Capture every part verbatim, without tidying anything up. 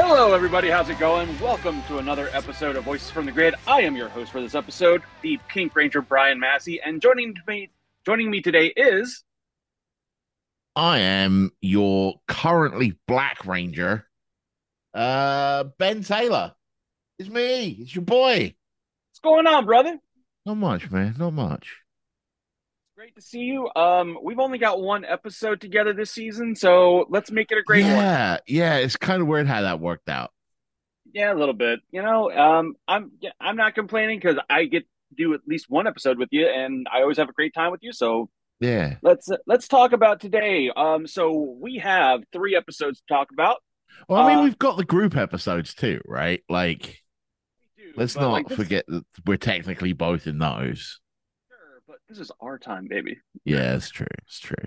Hello, everybody. How's it going? Welcome to another episode of Voices from the Grid. I am your host for this episode, the Pink Ranger Brian Massey, and joining me, joining me today is I am your currently Black Ranger, uh, Ben Taylor. It's me. It's your boy. what's going on, brother? Not much, man. Not much. Great to see you. Um, we've only got one episode together this season, so let's make it a great one. Yeah, yeah. It's kind of weird how that worked out. Yeah, a little bit. You know, um, I'm yeah, I'm not complaining because I get to do at least one episode with you, and I always have a great time with you. So Yeah. let's let's talk about today. Um, so we have three episodes to talk about. Well, I mean, Uh, we've got the group episodes too, right? Like, we do, let's but like not this. forget that we're technically both in those. Sure, but this is our time, baby. Yeah, it's true. It's true.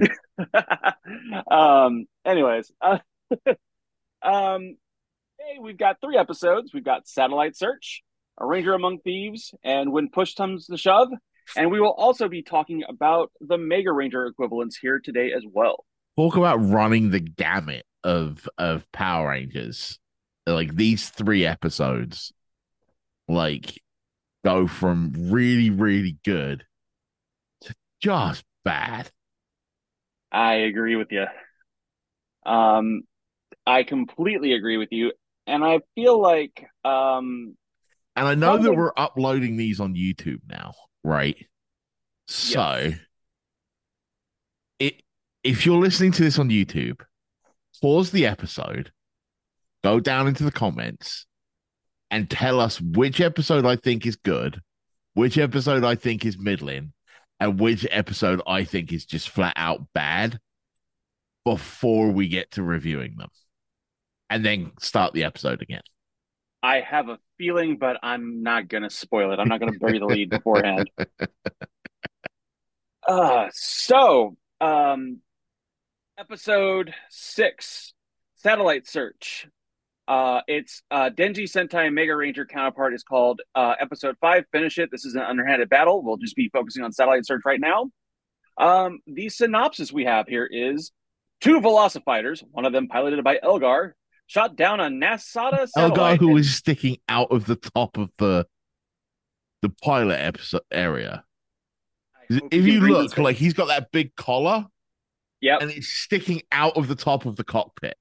um. Anyways, uh, um. Hey, we've got three episodes. We've got Satellite Search, A Ranger Among Thieves, and When Push Comes to Shove. And we will also be talking about the Mega Ranger equivalents here today as well. Talk about running the gamut of of Power Rangers. Like these three episodes, like go from really, really good to just bad. I agree with you. Um, I completely agree with you, and I feel like um, And I know that probably we're uploading these on YouTube now, right? So yes. it if you're listening to this on YouTube, pause the episode, go down into the comments, and tell us which episode I think is good, which episode I think is middling, and which episode I think is just flat out bad before we get to reviewing them. And then start the episode again. I have a feeling, but I'm not gonna spoil it. I'm not gonna bury the lead beforehand. Uh, so um, episode six, Satellite Search. Uh, it's uh, Denji Sentai Mega Ranger counterpart is called uh, Episode Five. Finish it. This is an underhanded battle. We'll just be focusing on Satellite Search right now. Um, the synopsis we have here is two Velocifighters, one of them piloted by Elgar, shot down a NASA Elgar, satellite who and is sticking out of the top of the the pilot episode area. I hope you If can you breathe in look, space. like he's got that big collar Yep. and it's sticking out of the top of the cockpit.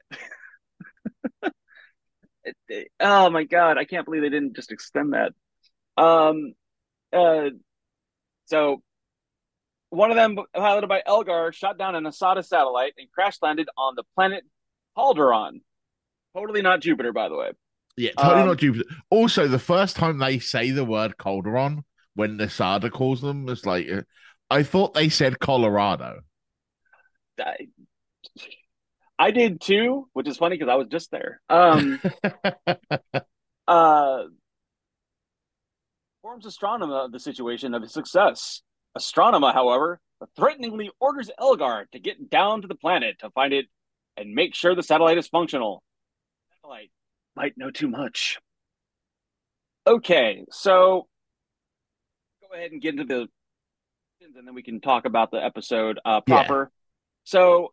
It- it- oh my god, I can't believe they didn't just extend that. Um. Uh. So one of them, piloted by Elgar, shot down an Asada satellite and crash landed on the planet Calderon. Totally not Jupiter, by the way. Yeah, totally not Um. Jupiter. Also, the first time they say the word Calderon, when Nasada calls them, it's like uh, I thought they said Colorado. I, I did too, which is funny because I was just there. Um. Uh. Informs Astronema of the situation of his success. Astronema, however, threateningly orders Elgar to get down to the planet to find it and make sure the satellite is functional. Satellite might know too much. Okay, so go ahead and get into the and then we can talk about the episode uh, Yeah, proper. So,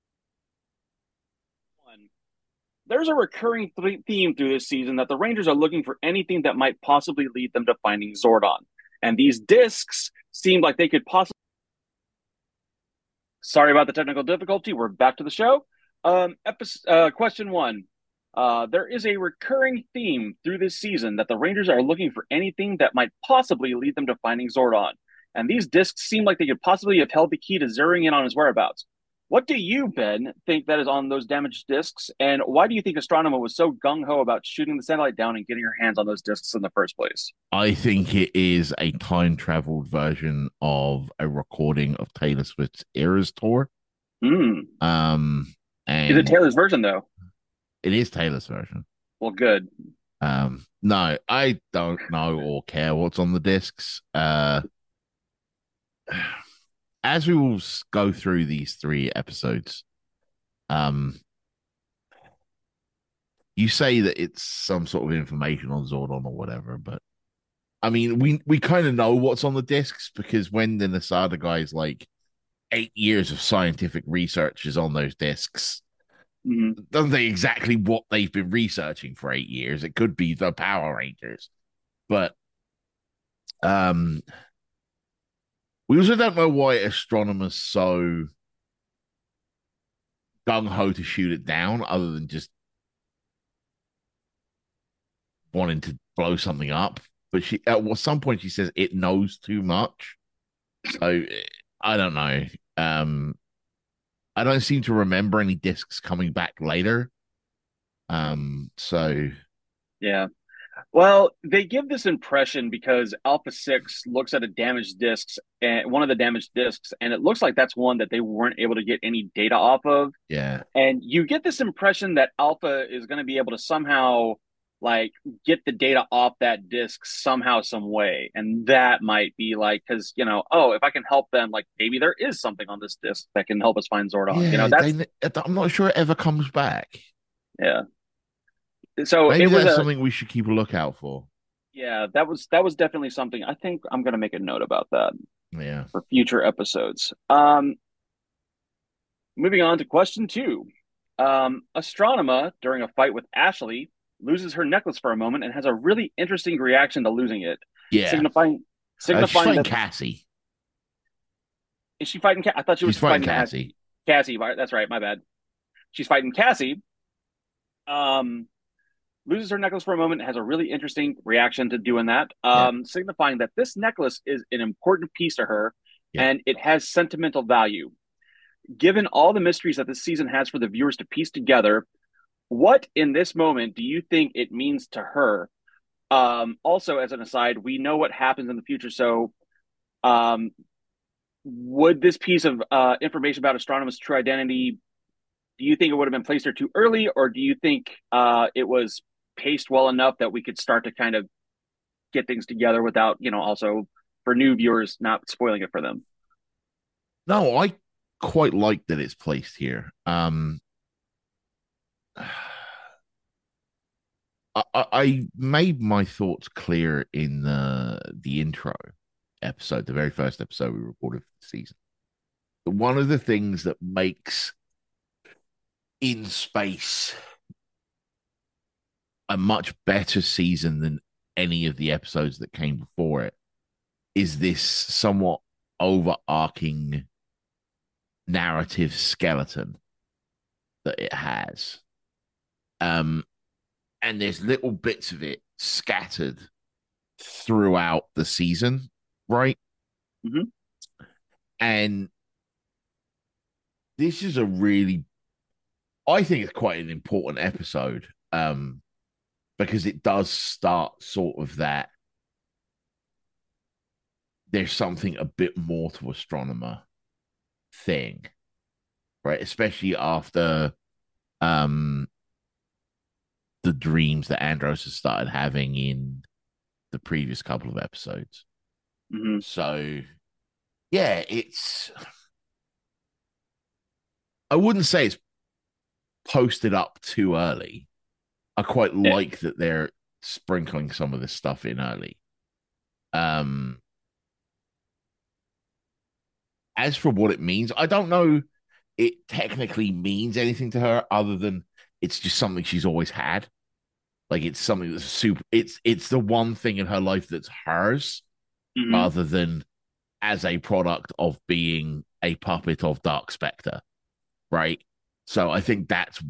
one, there's a recurring th- theme through this season that the Rangers are looking for anything that might possibly lead them to finding Zordon. And these discs seem like they could possibly. Sorry about the technical difficulty. We're back to the show. Um, episode, uh, question one. Uh, there is a recurring theme through this season that the Rangers are looking for anything that might possibly lead them to finding Zordon. And these discs seem like they could possibly have held the key to zeroing in on his whereabouts. What do you, Ben, think that is on those damaged discs? And why do you think Astronema was so gung ho about shooting the satellite down and getting her hands on those discs in the first place? I think it is a time traveled version of a recording of Taylor Swift's Eras tour. Hmm. Um, Is it and Taylor's version, though? it is Taylor's version. Well, good. Um, no, I don't know or care what's on the discs. Uh, as we will go through these three episodes, um, you say that it's some sort of information on Zordon or whatever, but I mean, we we kind of know what's on the discs because when the Nasada guy's like eight years of scientific research is on those discs, Hmm. Doesn't say exactly what they've been researching for eight years. It could be the Power Rangers, but um, we also don't know why astronomers so gung ho to shoot it down, other than just wanting to blow something up. But she at some point she says it knows too much. So I don't know. Um, I don't seem to remember any discs coming back later. Um, so Yeah. Well, they give this impression because Alpha six looks at a damaged discs and one of the damaged discs, and it looks like that's one that they weren't able to get any data off of. yeah, And you get this impression that Alpha is going to be able to somehow like get the data off that disk somehow, some way. And that might be like, because, you know, oh, if I can help them, like maybe there is something on this disk that can help us find Zordon. You know, yeah. that's, They, I'm not sure it ever comes back. yeah. So Maybe it was that's a, something we should keep a lookout for. yeah, that was, that was definitely something. I think I'm going to make a note about that Yeah, for future episodes. Um, moving on to question two. Um, Astronema, during a fight with Ashley, loses her necklace for a moment and has a really interesting reaction to losing it, yeah. signifying Uh, she's signifying fighting that Cassie. is she fighting? Ca- I thought she was She's fighting fighting Ash- Cassie. Cassie. Right? That's right. My bad. She's fighting Cassie. Um, loses her necklace for a moment, has a really interesting reaction to doing that, Yeah, um, signifying that this necklace is an important piece to her yeah. and it has sentimental value. Given all the mysteries that this season has for the viewers to piece together, what in this moment do you think it means to her? Um, also, as an aside, we know what happens in the future. So, um, would this piece of uh, information about Astronomer's true identity, do you think it would have been placed there too early, or do you think uh, it was paced well enough that we could start to kind of get things together without, you know, also for new viewers not spoiling it for them? No, I quite like that it's placed here. Um, I, I made my thoughts clear in the the intro episode, the very first episode we recorded for the season. But one of the things that makes In Space a much better season than any of the episodes that came before it is this somewhat overarching narrative skeleton that it has. Um, and there's little bits of it scattered throughout the season, right? Mm-hmm. And this is a really, I think it's quite an important episode, um, because it does start sort of that there's something a bit more to Astronomer thing, right? Especially after um the dreams that Andros has started having in the previous couple of episodes. Mm-hmm. So yeah, it's I wouldn't say it's posted up too early. I quite Yeah. like that they're sprinkling some of this stuff in early. Um as for what it means, I don't know it technically means anything to her other than it's just something she's always had. Like it's something that's super it's it's the one thing in her life that's hers Mm-hmm. rather than as a product of being a puppet of Dark Spectre, right? So I think that's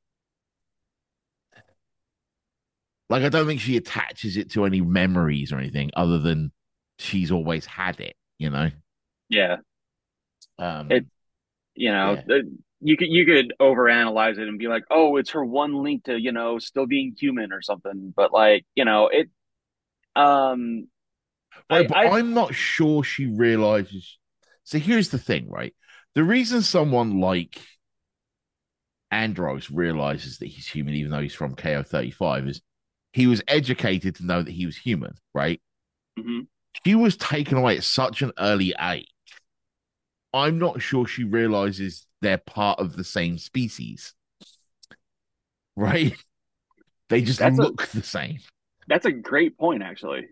like I don't think she attaches it to any memories or anything other than she's always had it, you know. Yeah. It, Um you know, yeah. you could you could overanalyze it and be like, oh, it's her one link to, you know, still being human or something. But like, you know, it um Right, I but I I'm not sure she realizes. So here's the thing, right? The reason someone like Andros realizes that he's human, even though he's from K O thirty-five, is he was educated to know that he was human, right? mhm. She was taken away at such an early age. I'm not sure she realizes they're part of the same species, right? They just That's a look the same. that's a great point actually.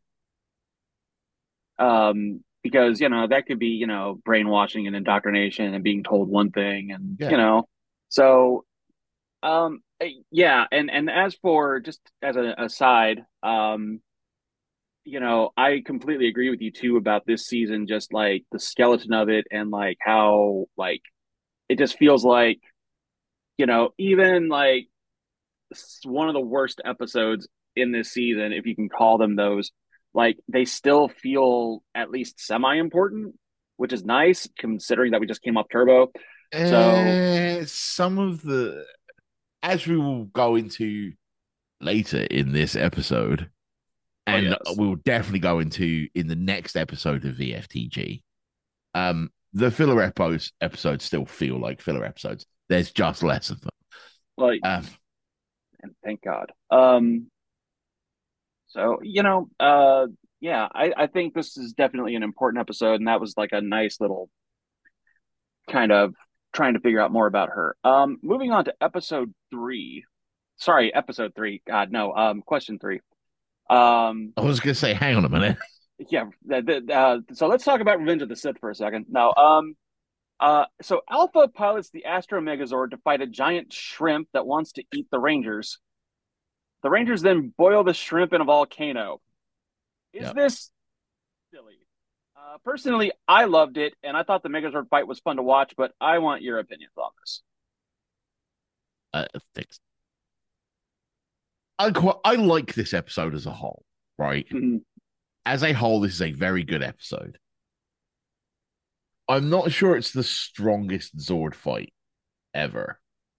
Um because, you know, that could be, you know, brainwashing and indoctrination and being told one thing and, you Yeah. know, so Um, eh, yeah, and and as for just as an aside, um, you know, I completely agree with you too about this season, just like the skeleton of it and like how like it just feels like, you know, even like one of the worst episodes in this season, if you can call them those, like they still feel at least semi important, which is nice considering that we just came off Turbo. So, Uh, some of the, as we will go into later in this episode, oh and yes, we will definitely go into in the next episode of V F T G. Um, the filler episodes episodes still feel like filler episodes. There's just less of them. like, Um, and thank God. Um, so you know, uh, yeah, I I think this is definitely an important episode, and that was like a nice little kind of trying to figure out more about her. Um, moving on to episode three. Sorry, episode three. God, no. Um, question three. Um, I was gonna say, hang on a minute. yeah. The, the, uh, so let's talk about Revenge of the Sith for a second. Now, um, uh, so Alpha pilots the Astro Megazord to fight a giant shrimp that wants to eat the Rangers. The Rangers then boil the shrimp in a volcano. Is Yeah, this silly? Uh, personally, I loved it, and I thought the Megazord fight was fun to watch. But I want your opinions on this. uh, thanks. I quite, I like this episode as a whole, right? Mm-hmm. As a whole, this is a very good episode. I'm not sure it's the strongest Zord fight ever.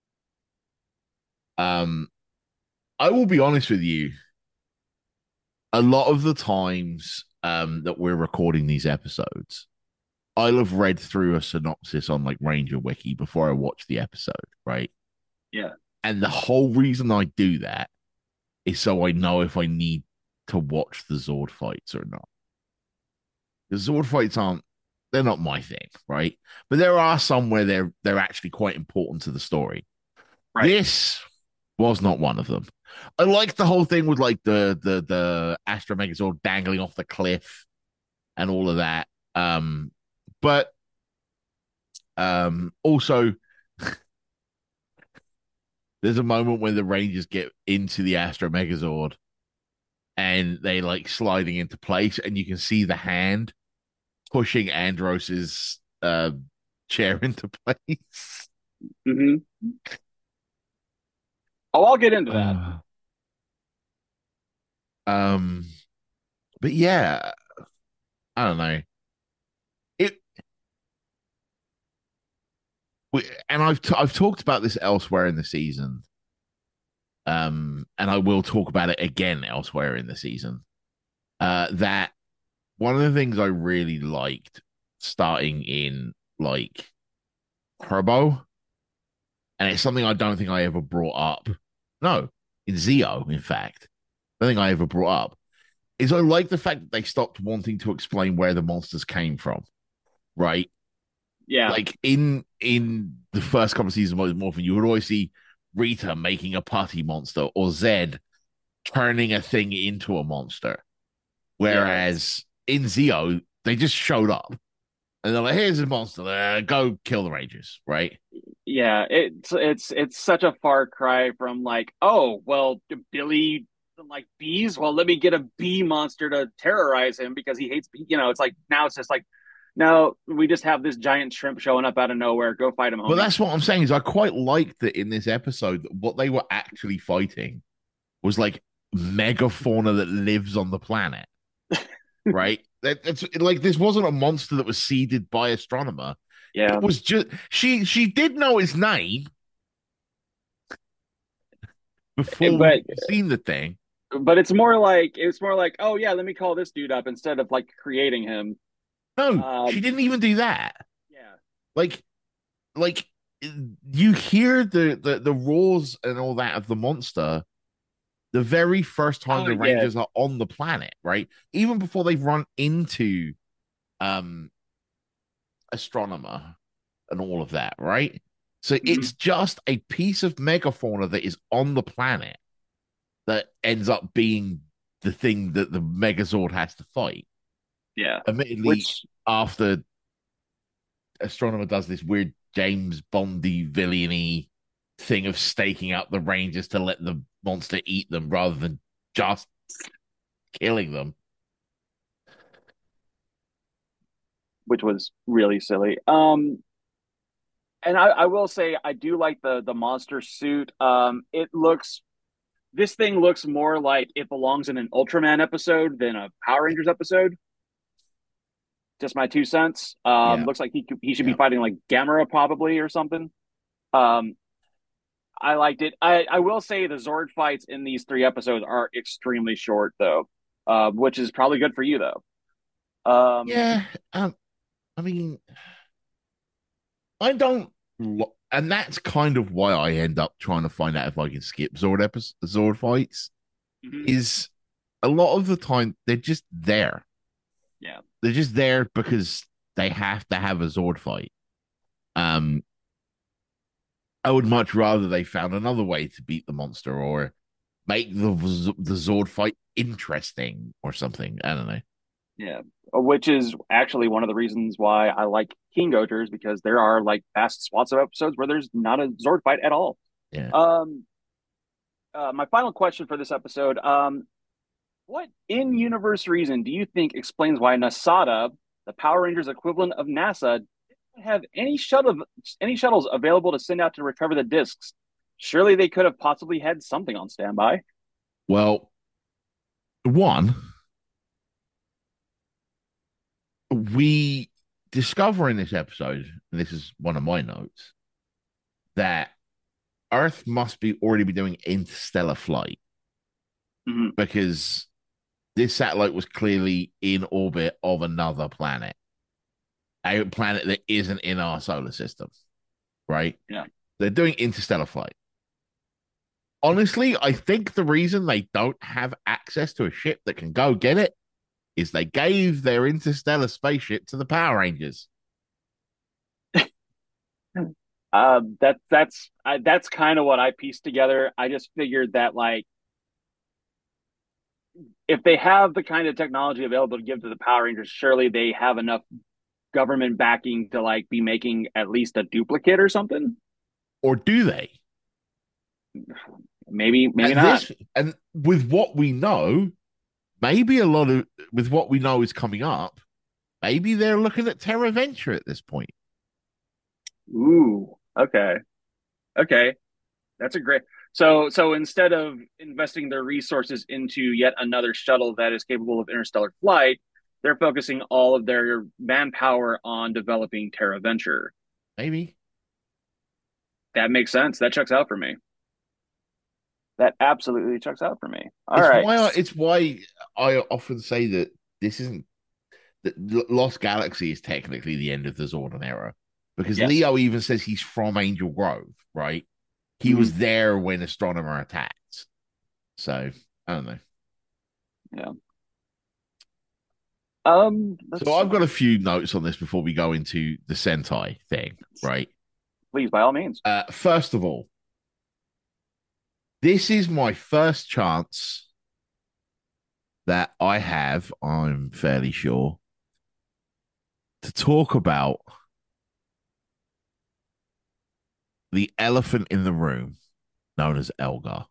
Um, I will be honest with you. A lot of the times um, that we're recording these episodes, I'll have read through a synopsis on like Ranger Wiki before I watch the episode, right? Yeah. And the whole reason I do that is so I know if I need to watch the Zord fights or not. The Zord fights aren't they're not my thing, right? But there are some where they're they're actually quite important to the story. Right. This was not one of them. I like the whole thing with like the the the Astro Megazord dangling off the cliff and all of that. Um, but um, also there's a moment when the Rangers get into the Astro Megazord and they like sliding into place, and you can see the hand pushing Andros's uh, chair into place. Mm-hmm. Oh, I'll get into that. Uh, um, but yeah, I don't know. It we, and I've t- I've talked about this elsewhere in the season. Um, and I will talk about it again elsewhere in the season. Uh, that one of the things I really liked starting in like Turbo, and it's something I don't think I ever brought up. No, in Zeo, in fact, I don't think I ever brought up is I like the fact that they stopped wanting to explain where the monsters came from. Right, Yeah. like in in the first couple of seasons of Morphin, you would always see Rita making a putty monster or Zed turning a thing into a monster. Yes. Whereas in Zeo, they just showed up and they're like, here's a monster, uh, go kill the Rangers, right? Yeah. It's it's it's such a far cry from like, oh, well, Billy doesn't like bees. Well, let me get a bee monster to terrorize him because he hates bee. You know, it's like now it's just like, no, we just have this giant shrimp showing up out of nowhere. Go fight him, But homie. that's what I'm saying is I quite liked that in this episode, what they were actually fighting was like megafauna that lives on the planet, right? That, that's like this wasn't a monster that was seeded by Astronomer. It Yeah. was just she she did know his name before we But even seen the thing. but it's more like it's more like, oh yeah, let me call this dude up instead of like creating him. No, she Um, didn't even do that. yeah. Like like you hear the the the roars and all that of the monster the very first time Oh the yeah. Rangers are on the planet, right? Even before they've run into um Astronomer and all of that, right? So Mhm. it's just a piece of megafauna that is on the planet that ends up being the thing that the Megazord has to fight. Yeah. Admittedly, Which after Astronomer does this weird James Bondy villainy thing of staking out the Rangers to let the monster eat them rather than just killing them. which was really silly. Um, and I, I will say I do like the the monster suit. Um, it looks this thing looks more like it belongs in an Ultraman episode than a Power Rangers episode. Just my two cents. Um, Yeah, looks like he he should be yeah. fighting like Gamera probably or something. Um, I liked it. I I will say the Zord fights in these three episodes are extremely short though, uh, which is probably good for you though. Um, Yeah, um, I mean, I don't, lo- and that's kind of why I end up trying to find out if I can skip Zord episodes, Zord fights. mhm. Is a lot of the time they're just there. Yeah. They're just there because they have to have a Zord fight. Um, I would much rather they found another way to beat the monster or make the the Zord fight interesting or something. I don't know. Yeah, which is actually one of the reasons why I like King Goaters because there are like vast swaths of episodes where there's not a Zord fight at all. Yeah. Um, uh, my final question for this episode: um, what in-universe reason do you think explains why Nasada, the Power Rangers equivalent of NASA, didn't have any shuttle any shuttles available to send out to recover the discs? Surely they could have possibly had something on standby. Well, one, we discover in this episode, and this is one of my notes, that Earth must be already be doing interstellar flight Mhm. because this satellite was clearly in orbit of another planet, a planet that isn't in our solar system, right? Yeah. They're doing interstellar flight. Honestly, I think the reason they don't have access to a ship that can go get it is they gave their interstellar spaceship to the Power Rangers. Uh, that that's I, that's kind of what I pieced together. I just figured that like if they have the kind of technology available to give to the Power Rangers, surely they have enough government backing to like be making at least a duplicate or something. Or do they? Maybe, maybe At not. this, and with what we know, maybe a lot of, with what we know is coming up, maybe they're looking at Terra Venture at this point. Ooh, okay, okay, that's a great. So, so instead of investing their resources into yet another shuttle that is capable of interstellar flight, they're focusing all of their manpower on developing Terra Venture. Maybe. That makes sense. That checks out for me. That absolutely checks out for me. All It's right. why I, it's why I often say that this isn't that Lost Galaxy is technically the end of the Zordon era because Yes. Leo even says he's from Angel Grove, right? He Mm-hmm. was there when Astronomer attacked. So I don't know. Yeah. Um, let's So I've got see. a few notes on this before we go into the Sentai thing, right? Please, by all means. Uh, first of all, this is my first chance that I have, I'm fairly sure, to talk about the elephant in the room known as Elgar.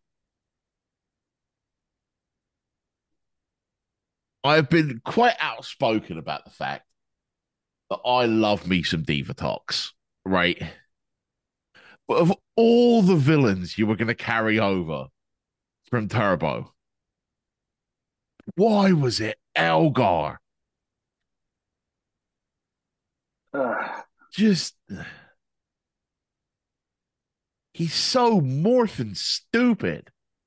I've been quite outspoken about the fact that I love me some Divatox, right? But of all the villains you were going to carry over from Turbo, why was it Elgar? Ugh. Just, he's so morphin' stupid.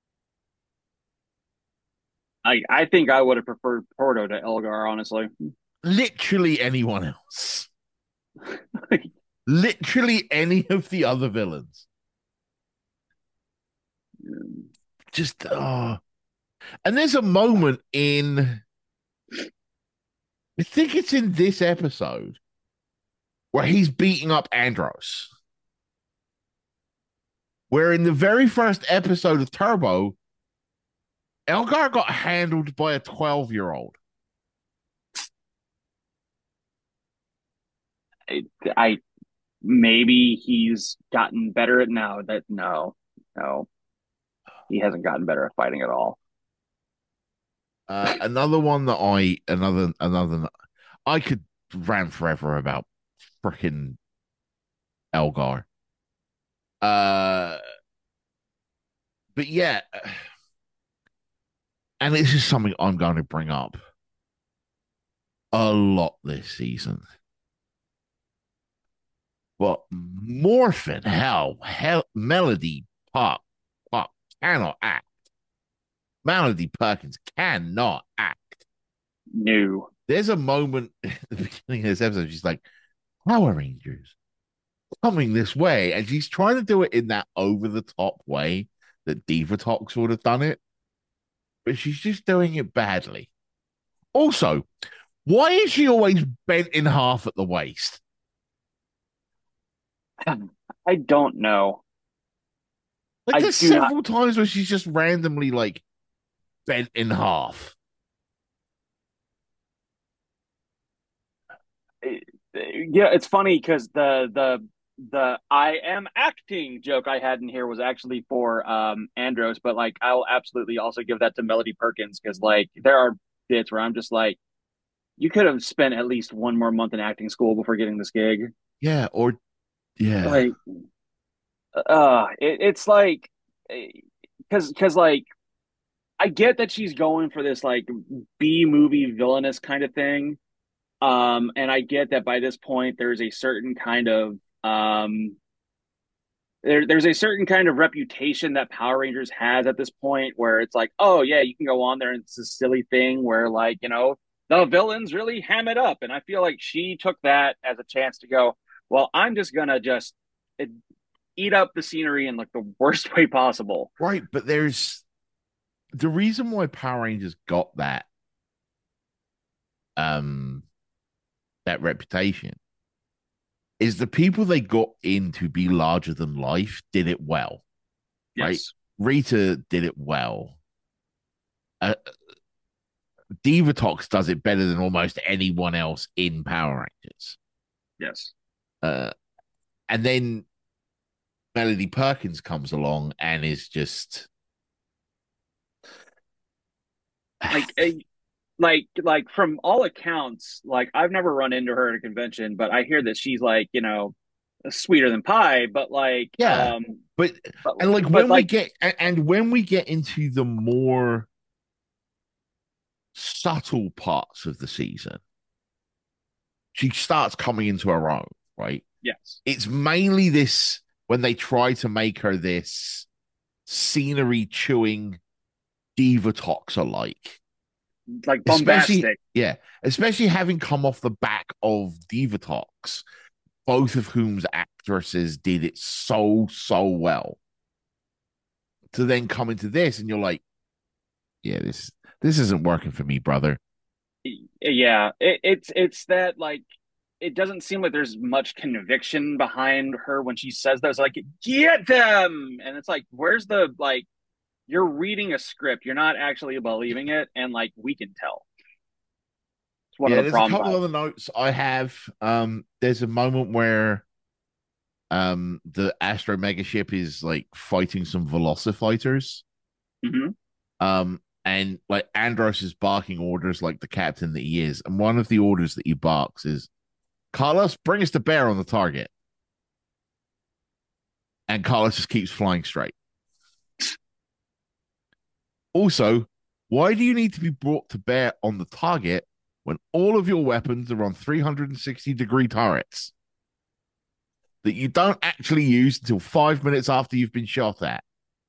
I I think I would have preferred Porto to Elgar, honestly. Literally anyone else. Literally any of the other villains. Just, oh. And there's a moment in, I think it's in this episode, where he's beating up Andros. Where in the very first episode of Turbo, Elgar got handled by a twelve year old. I, I maybe he's gotten better at now. That no, no, he hasn't gotten better at fighting at all. Uh, another one that I another another I could rant forever about freaking Elgar. Uh, but yeah, and this is something I'm going to bring up a lot this season. But Morphin, hell, hell, Melody Pop, Pop cannot act. Melody Perkins cannot act. New. There's a moment at the beginning of this episode, she's like, Power Rangers coming this way. And she's trying to do it in that over the top way that Diva Talks would have done it. But she's just doing it badly. Also, why is she always bent in half at the waist? I don't know. Like I there's do not. several times where she's just randomly like bent in half. Yeah, it's funny because the the the I am acting joke I had in here was actually for um Andros, but like I'll absolutely also give that to Melody Perkins because like there are bits where I'm just like, you could have spent at least one more month in acting school before getting this gig. Yeah, or yeah. Like, uh, it, it's like, because because like I get that she's going for this like B movie villainous kind of thing. Um, and I get that by this point there's a certain kind of um there, there's a certain kind of reputation that Power Rangers has at this point where it's like, oh yeah, you can go on there and it's a silly thing where like, you know, the villains really ham it up. And I feel like she took that as a chance to go, well, I'm just gonna just uh, eat up the scenery in like the worst way possible. Right, but there's the reason why Power Rangers got that um that reputation is the people they got in to be larger than life did it well, right? Yes. Rita did it well. Uh, Divatox does it better than almost anyone else in Power Rangers. Yes. Uh, and then Melody Perkins comes along and is just Like a, like like from all accounts, like I've never run into her at a convention, but I hear that she's like, you know, sweeter than pie, but like yeah. um But but and like but when we like get and, and when we get into the more subtle parts of the season, she starts coming into her own, right? yes. It's mainly this when they try to make her this scenery chewing diva tox alike. Like Especially, bombastic. yeah, especially having come off the back of Diva Talks, both of whom's actresses did it so, so well. To then come into this and you're like, yeah, this this isn't working for me, brother. Yeah, it, it's it's that like it doesn't seem like there's much conviction behind her when she says those like get them, and it's like where's the like you're reading a script, you're not actually believing it, and like we can tell. It's one of Yeah, the there's a problems couple I of other notes I have. Um, there's a moment where um the Astro Mega ship is like fighting some Velocifighters. mm-hmm. Um, and like Andros is barking orders like the captain that he is. And one of the orders that he barks is Carlos, bring us to bear on the target. And Carlos just keeps flying straight. Also, why do you need to be brought to bear on the target when all of your weapons are on three hundred sixty degree turrets that you don't actually use until five minutes after you've been shot at?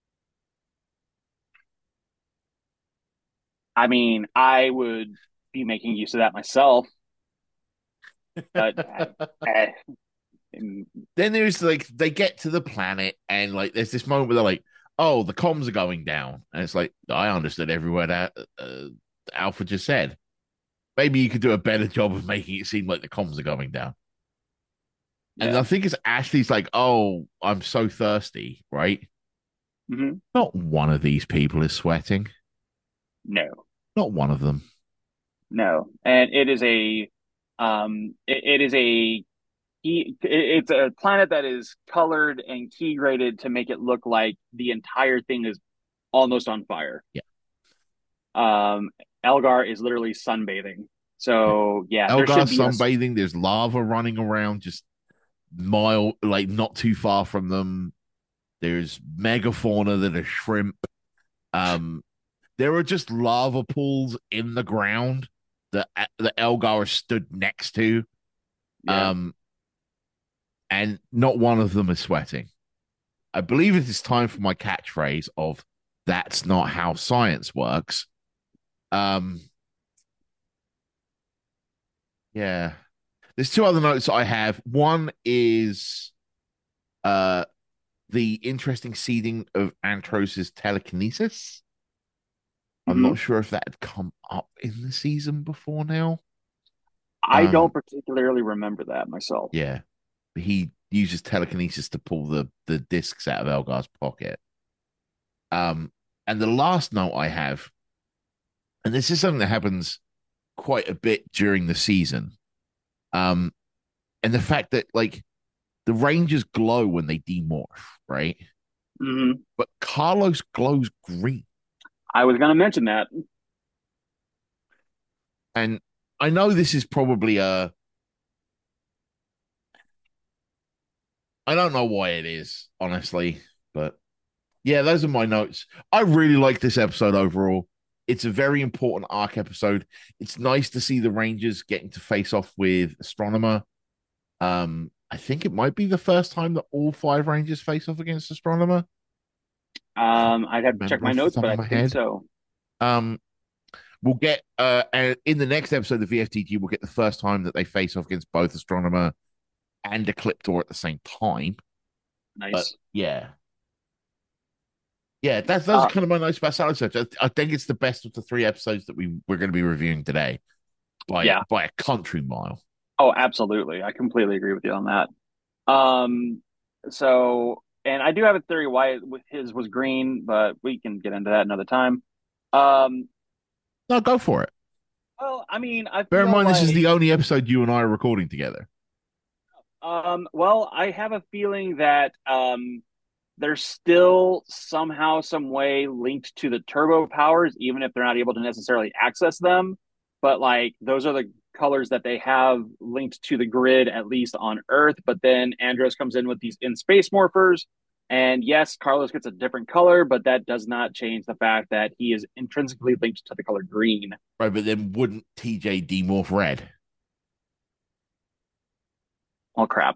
I mean, I would be making use of that myself, but uh, Then there's like they get to the planet and like there's this moment where they're like, "Oh, the comms are going down," and it's like I understood every word that uh, Alpha just said. Maybe you could do a better job of making it seem like the comms are going down. And yeah. I think it's Ashley's like, "Oh, I'm so thirsty," right? Mm-hmm. Not one of these people is sweating. No, Not one of them. no, and it is a um, it, it is a he it's a planet that is colored and key graded to make it look like the entire thing is almost on fire. Yeah. Um, Elgar is literally sunbathing. So yeah, there Elgar should be a sunbathing. There's lava running around just mile, like not too far from them. There's megafauna that are shrimp. Um, there are just lava pools in the ground that the Elgar stood next to. yeah. Um, and not one of them is sweating. I believe it is time for my catchphrase of "That's not how science works." Um, yeah. There's two other notes I have. One is uh the interesting seeding of Antros's telekinesis. I'm Hmm. not sure if that had come up in the season before now. I don't Um, particularly remember that myself. yeah, he uses telekinesis to pull the the discs out of Elgar's pocket. Um, and the last note I have, and this is something that happens quite a bit during the season. Um, and the fact that like the Rangers glow when they demorph, right? Hmm. But Carlos glows green. I was going to mention that. And I know this is probably a I don't know why it is, honestly, but yeah, those are my notes. I really like this episode overall. It's a very important arc episode. It's nice to see the Rangers getting to face off with Astronomer. Um, I think it might be the first time that all five Rangers face off against Astronomer. Can't Um, I'd have to check remember my off the notes, top but of I my think head. so. Um, we'll get uh and in the next episode of V F T G, we'll get the first time that they face off against both Astronomer and Ecliptor at the same time. But Nice. yeah, yeah, that's those are Uh, kind of my notes about Salad Search. I, I think it's the best of the three episodes that we we're going to be reviewing today by yeah. by a country mile. Oh, absolutely. I completely agree with you on that. Um, so, and I do have a theory why his was green, but we can get into that another time. Um, No, go for it. well, I mean, I Bear in feel mind, this is like, the only episode you and I are recording together. um, well, I have a feeling that um, they're still somehow, some way linked to the turbo powers, even if they're not able to necessarily access them. But like, those are the colors that they have linked to the grid, at least on Earth. But then Andros comes in with these in space morphers. And yes, Carlos gets a different color, but that does not change the fact that he is intrinsically linked to the color green. Right, but then wouldn't T J demorph red? Oh, crap.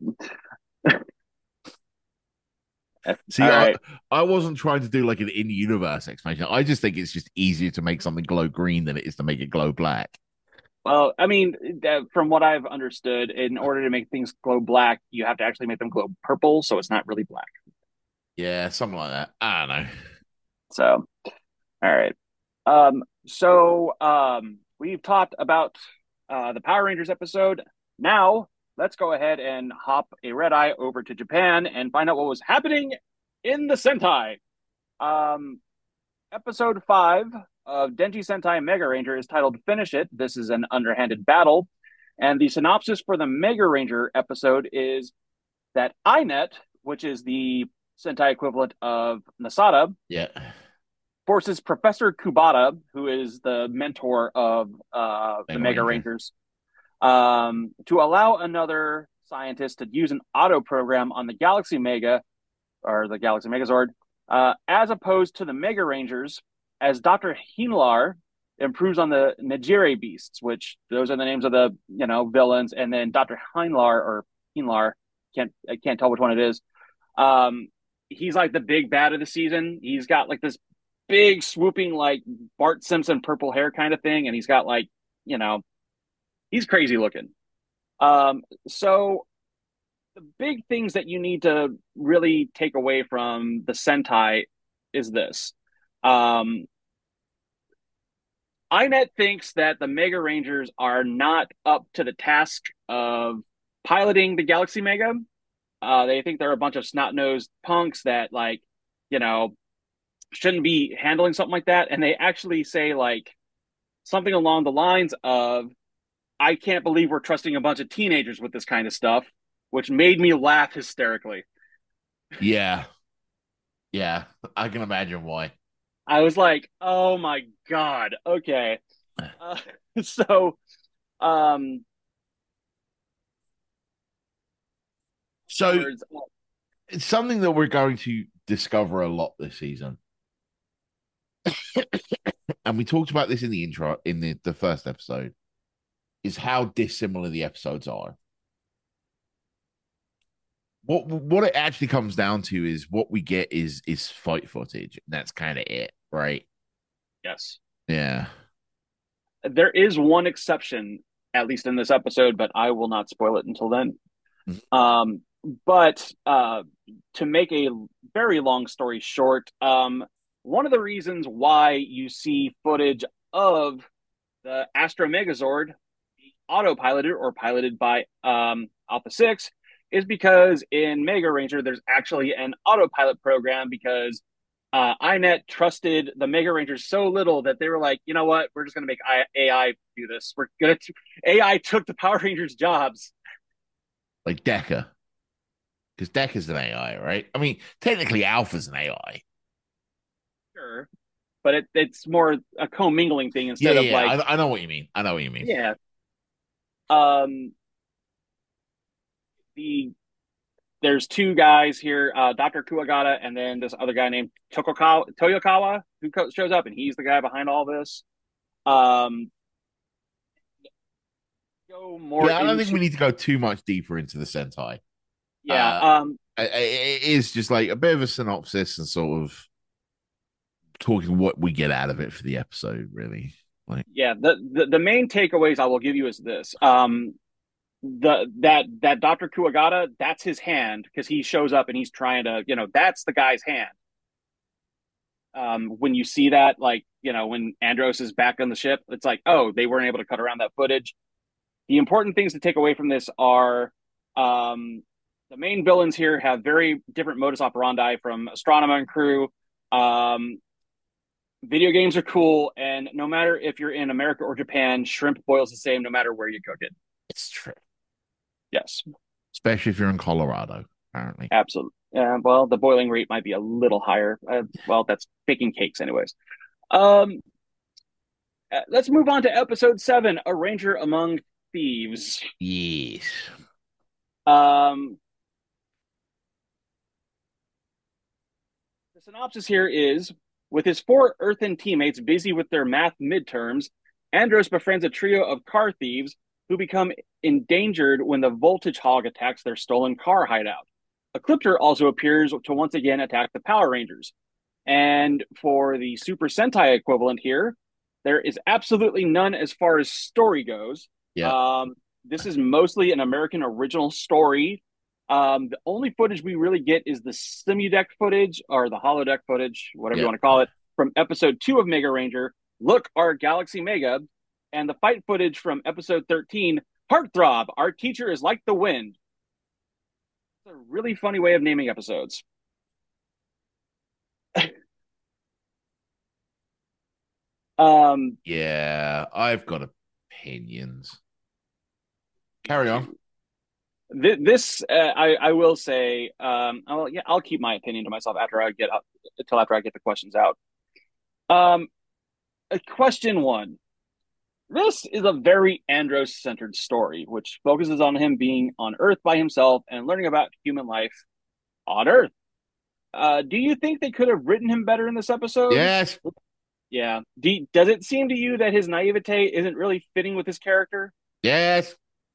See, All I right. I wasn't trying to do like an in-universe explanation. I just think it's just easier to make something glow green than it is to make it glow black. Well, I mean, from what I've understood, in order to make things glow black, you have to actually make them glow purple, so it's not really black. Yeah, something like that. I don't know. So, all right. Um, so um, we've talked about uh, the Power Rangers episode. Now, let's go ahead and hop a red eye over to Japan and find out what was happening in the Sentai. Um, episode five of Denji Sentai Mega Ranger is titled Finish It. This is an underhanded battle. And the synopsis for the Mega Ranger episode is that I net, which is the Sentai equivalent of Nasada, Yeah. forces Professor Kubata, who is the mentor of uh, the Mega Mega Ranger. Rangers, um, to allow another scientist to use an auto program on the Galaxy Mega, or the Galaxy Megazord, uh, as opposed to the Mega Rangers, as Doctor Hinlar improves on the Nejire beasts, which those are the names of the you know villains, and then Doctor Heinlar or Hinlar, can't I can't tell which one it is. Um, he's like the big bad of the season. He's got like this big swooping like Bart Simpson purple hair kind of thing, and he's got like you know he's crazy looking. Um, so the big things that you need to really take away from the Sentai is this. Um, I net thinks that the Mega Rangers are not up to the task of piloting the Galaxy Mega. Uh, they think they're a bunch of snot nosed punks that, like, you know, shouldn't be handling something like that. And they actually say, like, something along the lines of, I can't believe we're trusting a bunch of teenagers with this kind of stuff. which made me laugh hysterically. Yeah, yeah, I can imagine why. I was like, "Oh my god, okay." Uh, so, um, So afterwards, it's something that we're going to discover a lot this season. And we talked about this in the intro in the, the first episode, is how dissimilar the episodes are. What what it actually comes down to is what we get is is fight footage. And that's kind of it, right? yes, Yeah. there is one exception, at least in this episode, but I will not spoil it until then. Mhm. Um, but uh, to make a very long story short, um, one of the reasons why you see footage of the Astro Megazord autopiloted or piloted by um, Alpha six is because in Mega Ranger, there's actually an autopilot program because uh, I net trusted the Mega Rangers so little that they were like, you know what, we're just going to make A I do this. We're going to, A I took the Power Rangers jobs. Like Decker. Because Decker's an A I, right? I mean, technically Alpha's an A I. Sure. But it, it's more a commingling thing Yeah, instead of yeah, like, I, I know what you mean. I know what you mean. yeah, um, the there's two guys here, uh, Doctor Kuwagata, and then this other guy named Tokokawa, Toyokawa, who shows up, and he's the guy behind all this. Um, go more Yeah, I don't think into we need to go too much deeper into the Sentai. yeah, Uh, um, it, it is just like a bit of a synopsis and sort of talking what we get out of it for the episode, really. Like, yeah. The, the the main takeaways I will give you is this: um, the that that Doctor Kuwagata, that's his hand because he shows up and he's trying to, you know, that's the guy's hand. Um, when you see that, like, you know, when Andros is back on the ship, it's like, oh, they weren't able to cut around that footage. The important things to take away from this are um, the main villains here have very different modus operandi from Astronema and crew. Um, video games are cool, and no matter if you're in America or Japan, shrimp boils the same no matter where you cook it. it's true. Yes, Especially if you're in Colorado, apparently. absolutely. Uh, well, the boiling rate might be a little higher. Uh, well, that's baking cakes, anyways. Um, uh, let's move on to episode seven: A Ranger Among Thieves. Yes. Um, The synopsis here is with his four Earthen teammates busy with their math midterms, Andros befriends a trio of car thieves who become endangered when the voltage hog attacks their stolen car hideout. Ecliptor also appears to once again attack the Power Rangers. And for the Super Sentai equivalent here, there is absolutely none as far as story goes. Yeah. Um, this is mostly an American original story. Um, the only footage we really get is the simudeck footage or the holodeck footage, whatever you Yeah. want to call it, from episode two of Mega Ranger. Look, our Galaxy Mega, and the fight footage from episode thirteen. Heartthrob, our teacher is like the wind. It's a really funny way of naming episodes. um, Yeah. I've got opinions. Carry on. th- this uh, I, I will say, um, I'll, yeah, I'll keep my opinion to myself after I get up until after I get the questions out. Um, uh, question one. This is a very Andros centered story, which focuses on him being on Earth by himself and learning about human life on Earth. Uh, do you think they could have written him better in this episode? Yes. Yeah. Do, does it seem to you that his naivete isn't really fitting with his character? Yes.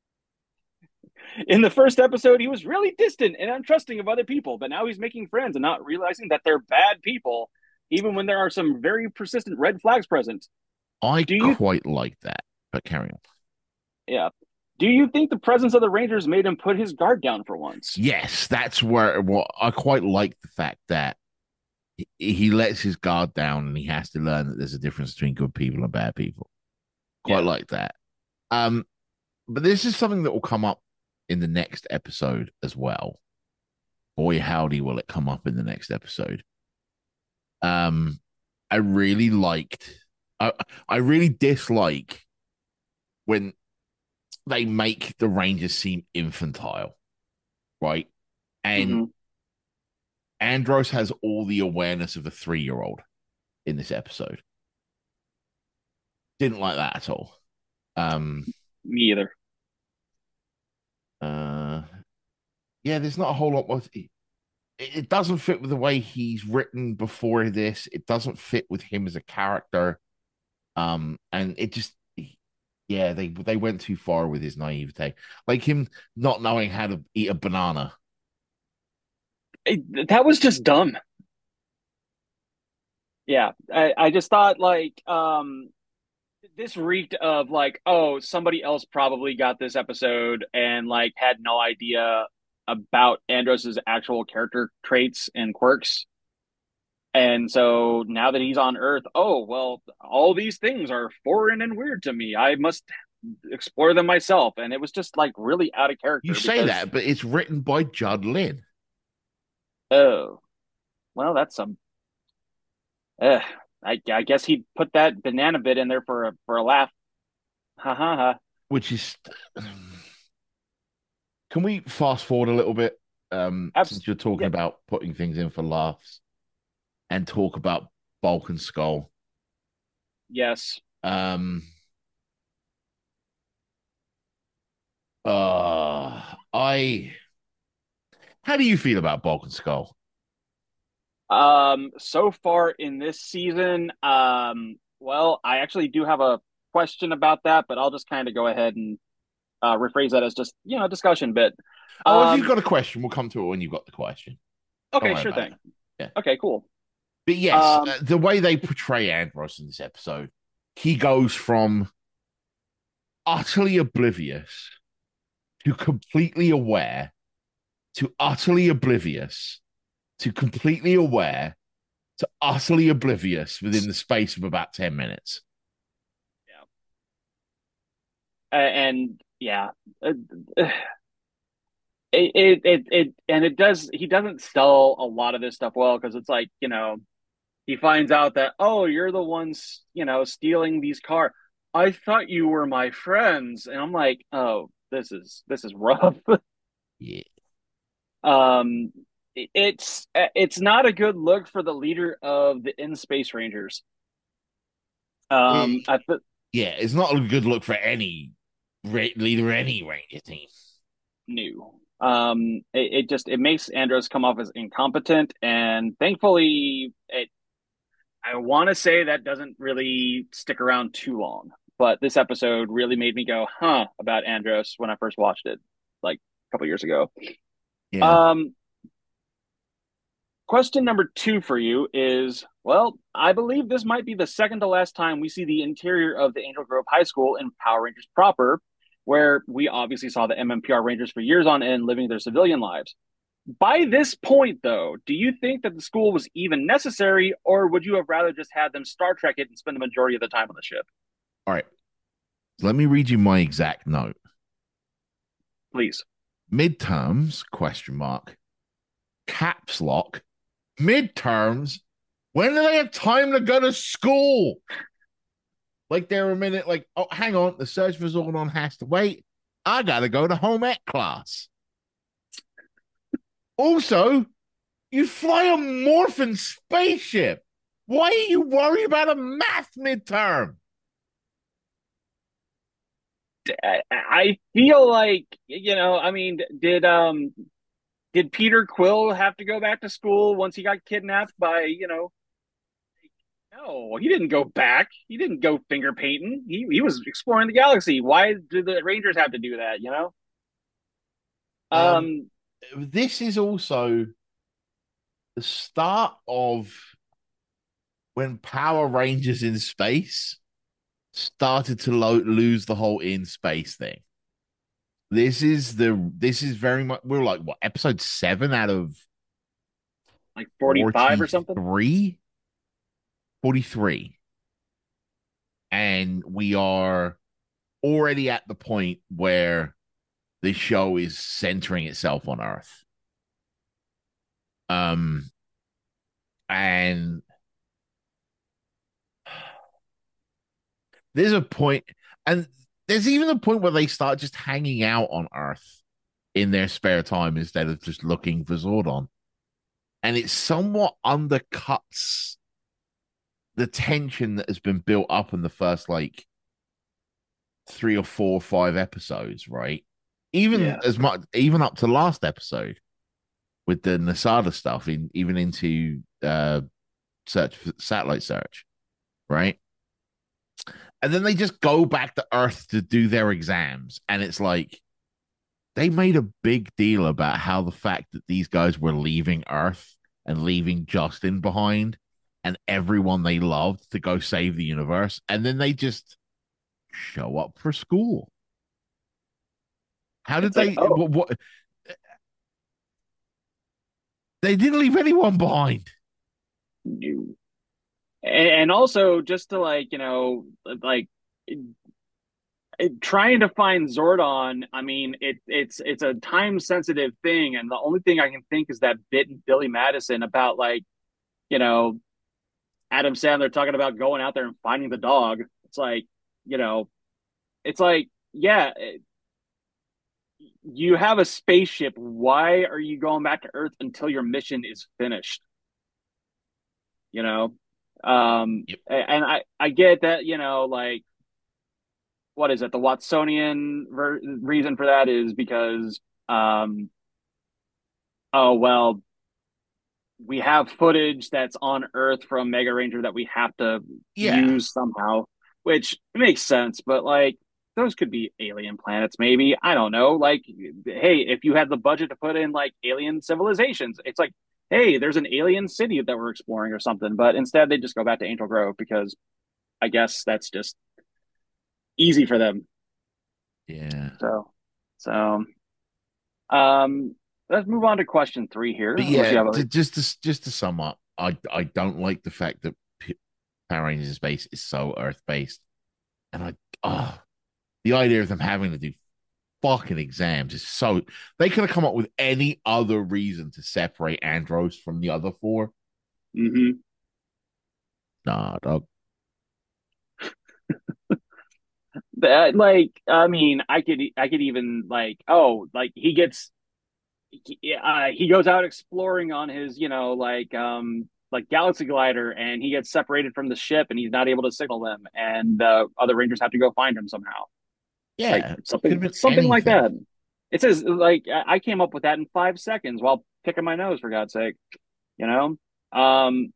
In the first episode, he was really distant and untrusting of other people, but now he's making friends and not realizing that they're bad people, even when there are some very persistent red flags present. I Do you, quite like that, but carry on. yeah. Do you think the presence of the Rangers made him put his guard down for once? Yes, that's where what I quite like the fact that he, he lets his guard down and he has to learn that there's a difference between good people and bad people. Quite Yeah. like that. Um, but this is something that will come up in the next episode as well. Boy, howdy, will it come up in the next episode. Um, I really liked, I, I really dislike when they make the Rangers seem infantile. right? And Hmm. Andros has all the awareness of a three year old in this episode. Didn't like that at all. Um, Me either. uh, yeah, there's not a whole lot more. It, it doesn't fit with the way he's written before this. It doesn't fit with him as a character. Um, and it just, yeah, they they went too far with his naivete, like him not knowing how to eat a banana. It, that was just dumb. Yeah, I, I just thought like um this reeked of like, oh, somebody else probably got this episode and like had no idea about Andros's actual character traits and quirks. And so now that he's on Earth, oh, well, all these things are foreign and weird to me. I must explore them myself. And it was just like really out of You character say because, that, but it's written by Judd Lynn, oh, well, that's some, uh, I, I guess he put that banana bit in there for a, for a laugh. Ha ha ha. which is. Can we fast forward a little bit? Um, Abs- since you're talking yeah, about putting things in for laughs and talk about Bulk and Skull. yes. Um, uh, I. How do you feel about Bulk and Skull? Um, so far in this season, um, well, I actually do have a question about that, but I'll just kind of go ahead and uh, rephrase that as just, you know, a discussion bit. Oh, if you've Um, got a question, we'll come to it when you've got the question. Don't okay, worry sure about it. thing. Yeah. Okay, cool. But yes, Um, uh, the way they portray Andros in this episode, he goes from utterly oblivious to completely aware to utterly oblivious to completely aware to utterly oblivious within the space of about ten minutes. yeah, and yeah, uh, it, it, it, it, and it does, he doesn't sell a lot of this stuff well because it's like, you know, he finds out that, oh, you're the ones, you know, stealing these cars. I thought you were my friends. And I'm like, oh, this is, this is rough. Yeah. um, it's, it's not a good look for the leader of the In Space Rangers. Um, It, I th- yeah, it's not a good look for any leader, any Ranger team. new. Um, it, it just it makes Andros come off as incompetent, and thankfully, it. I want to say that doesn't really stick around too long. But this episode really made me go, "Huh," about Andros when I first watched it, like a couple years ago. Yeah. Um, question number two for you is, well, I believe this might be the second to last time we see the interior of the Angel Grove High School in Power Rangers proper, where we obviously saw the M M P R Rangers for years on end living their civilian lives. By this point, though, do you think that the school was even necessary, or would you have rather just had them Star Trek it and spend the majority of the time on the ship? All right. Let me read you my exact note. Please. Midterms, question mark, caps lock, midterms. When do they have time to go to school? Like they're a minute, like, oh, hang on, the search for Zordon has to wait. I gotta go to home ec class. Also, you fly a morphin spaceship. Why are you worried about a math midterm? I feel like, you know, I mean, did um did Peter Quill have to go back to school once he got kidnapped by, you know, no, he didn't go back. He didn't go finger painting. He he was exploring the galaxy. Why do the Rangers have to do that, you know? Um, Um this is also the start of when Power Rangers in space started to lo- lose the whole in space thing. This is the this is very much we're like what episode seven out of like forty-five or something. forty-three forty-three, and we are already at the point where the show is centering itself on Earth. Um, and there's a point, and there's even a point where they start just hanging out on Earth in their spare time instead of just looking for Zordon. And it somewhat undercuts the tension that has been built up in the first like three or four or five episodes, right? Even Yeah. as much, even up to last episode with the Nasada stuff, in even into uh search for satellite search, right? And then they just go back to Earth to do their exams, and it's like they made a big deal about how the fact that these guys were leaving Earth and leaving Justin behind and everyone they loved to go save the universe, and then they just show up for school. How did It's like, they? oh, What, what they didn't leave anyone behind. you. And, and also just to like, you know, like it, trying to find Zordon, I mean, it, it's it's a time sensitive thing, and the only thing I can think is that bit in Billy Madison about like, you know, Adam Sandler talking about going out there and finding the dog. It's like, you know, it's like, yeah, it, you have a spaceship. Why are you going back to Earth until your mission is finished? You know, um, Yep. and I I get that, you know, like what is it? The Watsonian ver- reason for that is because, um, oh well, we have footage that's on Earth from Mega Ranger that we have to Yeah. use somehow, which makes sense. But like, those could be alien planets, maybe. I don't know. Like, hey, if you had the budget to put in like alien civilizations, it's like, hey, there's an alien city that we're exploring or something. But instead, they just go back to Angel Grove because I guess that's just easy for them. Yeah. So, so um, let's move on to question three here. But Unless yeah, you have a, to, just to just to sum up, I I don't like the fact that P- Power Rangers Space is so Earth based, and I oh the idea of them having to do fucking exams is so they could have come up with any other reason to separate Andros from the other four. mm-hmm. Nah, dog. That like I mean I could I could even like oh like he gets he, uh, he goes out exploring on his you know like um like galaxy glider and he gets separated from the ship and he's not able to signal them and the other rangers have to go find him somehow like Yeah, could something have been something like anything. that. It says like I came up with that in five seconds while picking my nose for God's sake, you know. Um,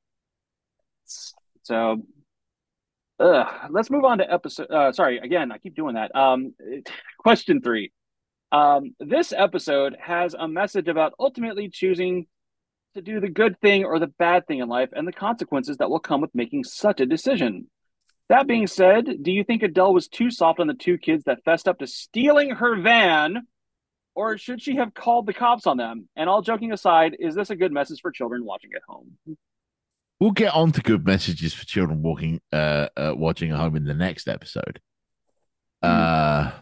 so ugh, let's move on to episode. Uh, sorry, again I keep doing that. Um, question three. Um, this episode has a message about ultimately choosing to do the good thing or the bad thing in life and the consequences that will come with making such a decision. That being said, do you think Adele was too soft on the two kids that fessed up to stealing her van, or should she have called the cops on them? And all joking aside, is this a good message for children watching at home? We'll get on to good messages for children walking, uh, uh watching at home in the next episode. Mm, Uh,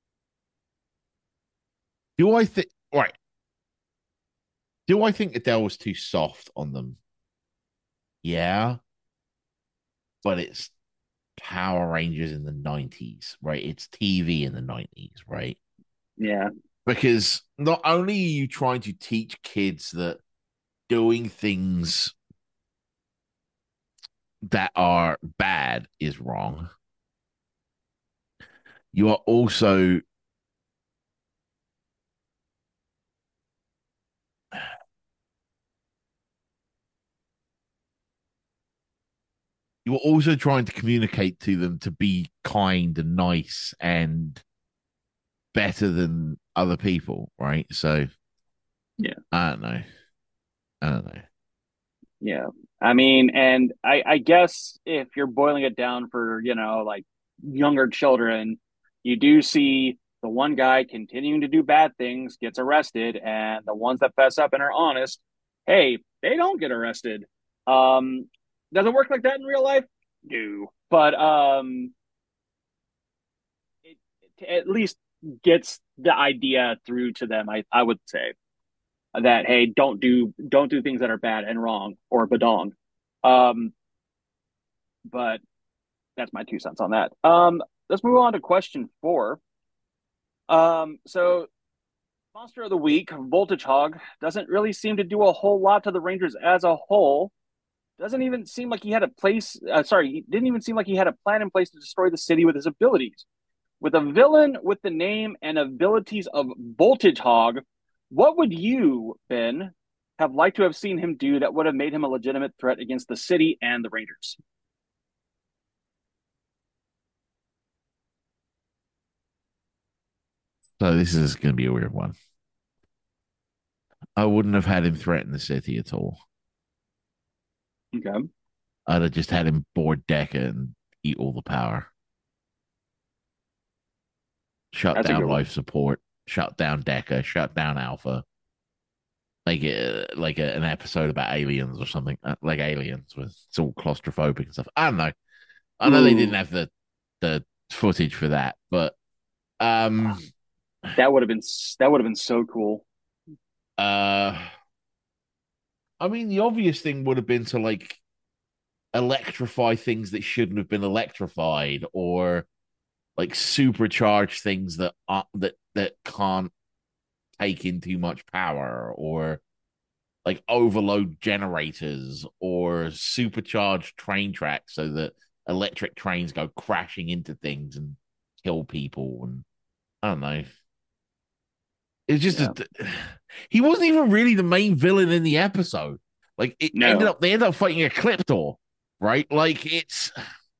do I think right? Do I think Adele was too soft on them? Yeah, but it's Power Rangers in the nineties, right? It's T V in the nineties, right? yeah, Because not only are you trying to teach kids that doing things that are bad is wrong, you are also you are also trying to communicate to them to be kind and nice and better than other people, right? So yeah, I don't know. I don't know. yeah. I mean, and I, I guess if you're boiling it down for, you know, like younger children, you do see the one guy continuing to do bad things gets arrested, and the ones that fess up and are honest, hey, they don't get arrested. Um, does it work like that in real life? No, but um, it, it at least gets the idea through to them. I I would say that hey, don't do don't do things that are bad and wrong or badong. Um, but that's my two cents on that. Um, let's move on to question four. Um, so Monster of the week, Voltage Hog, doesn't really seem to do a whole lot to the Rangers as a whole. Doesn't even seem like he had a place. Uh, sorry, he didn't even seem like he had a plan in place to destroy the city with his abilities. With a villain with the name and abilities of Voltage Hog, what would you, Ben, have liked to have seen him do that would have made him a legitimate threat against the city and the Rangers? So this is going to be a weird one. I wouldn't have had him threaten the city at all. Okay, I'd have just had him board Decker and eat all the power. Shut that's a down good one. life support. Shut down Decker. Shut down Alpha. Like a, like a, an episode about aliens or something. Uh, like aliens with it's all claustrophobic and stuff. I don't know. I know they didn't Ooh, have the the footage for that, but um that would have been that would have been so cool. uh I mean the obvious thing would have been to like electrify things that shouldn't have been electrified or like supercharge things that are, that that can't take in too much power or like overload generators or supercharged train tracks so that electric trains go crashing into things and kill people and I don't know. It's just Yeah, a, he wasn't even really the main villain in the episode. Like it ended no, up they ended up fighting a Cliptor, right? Like it's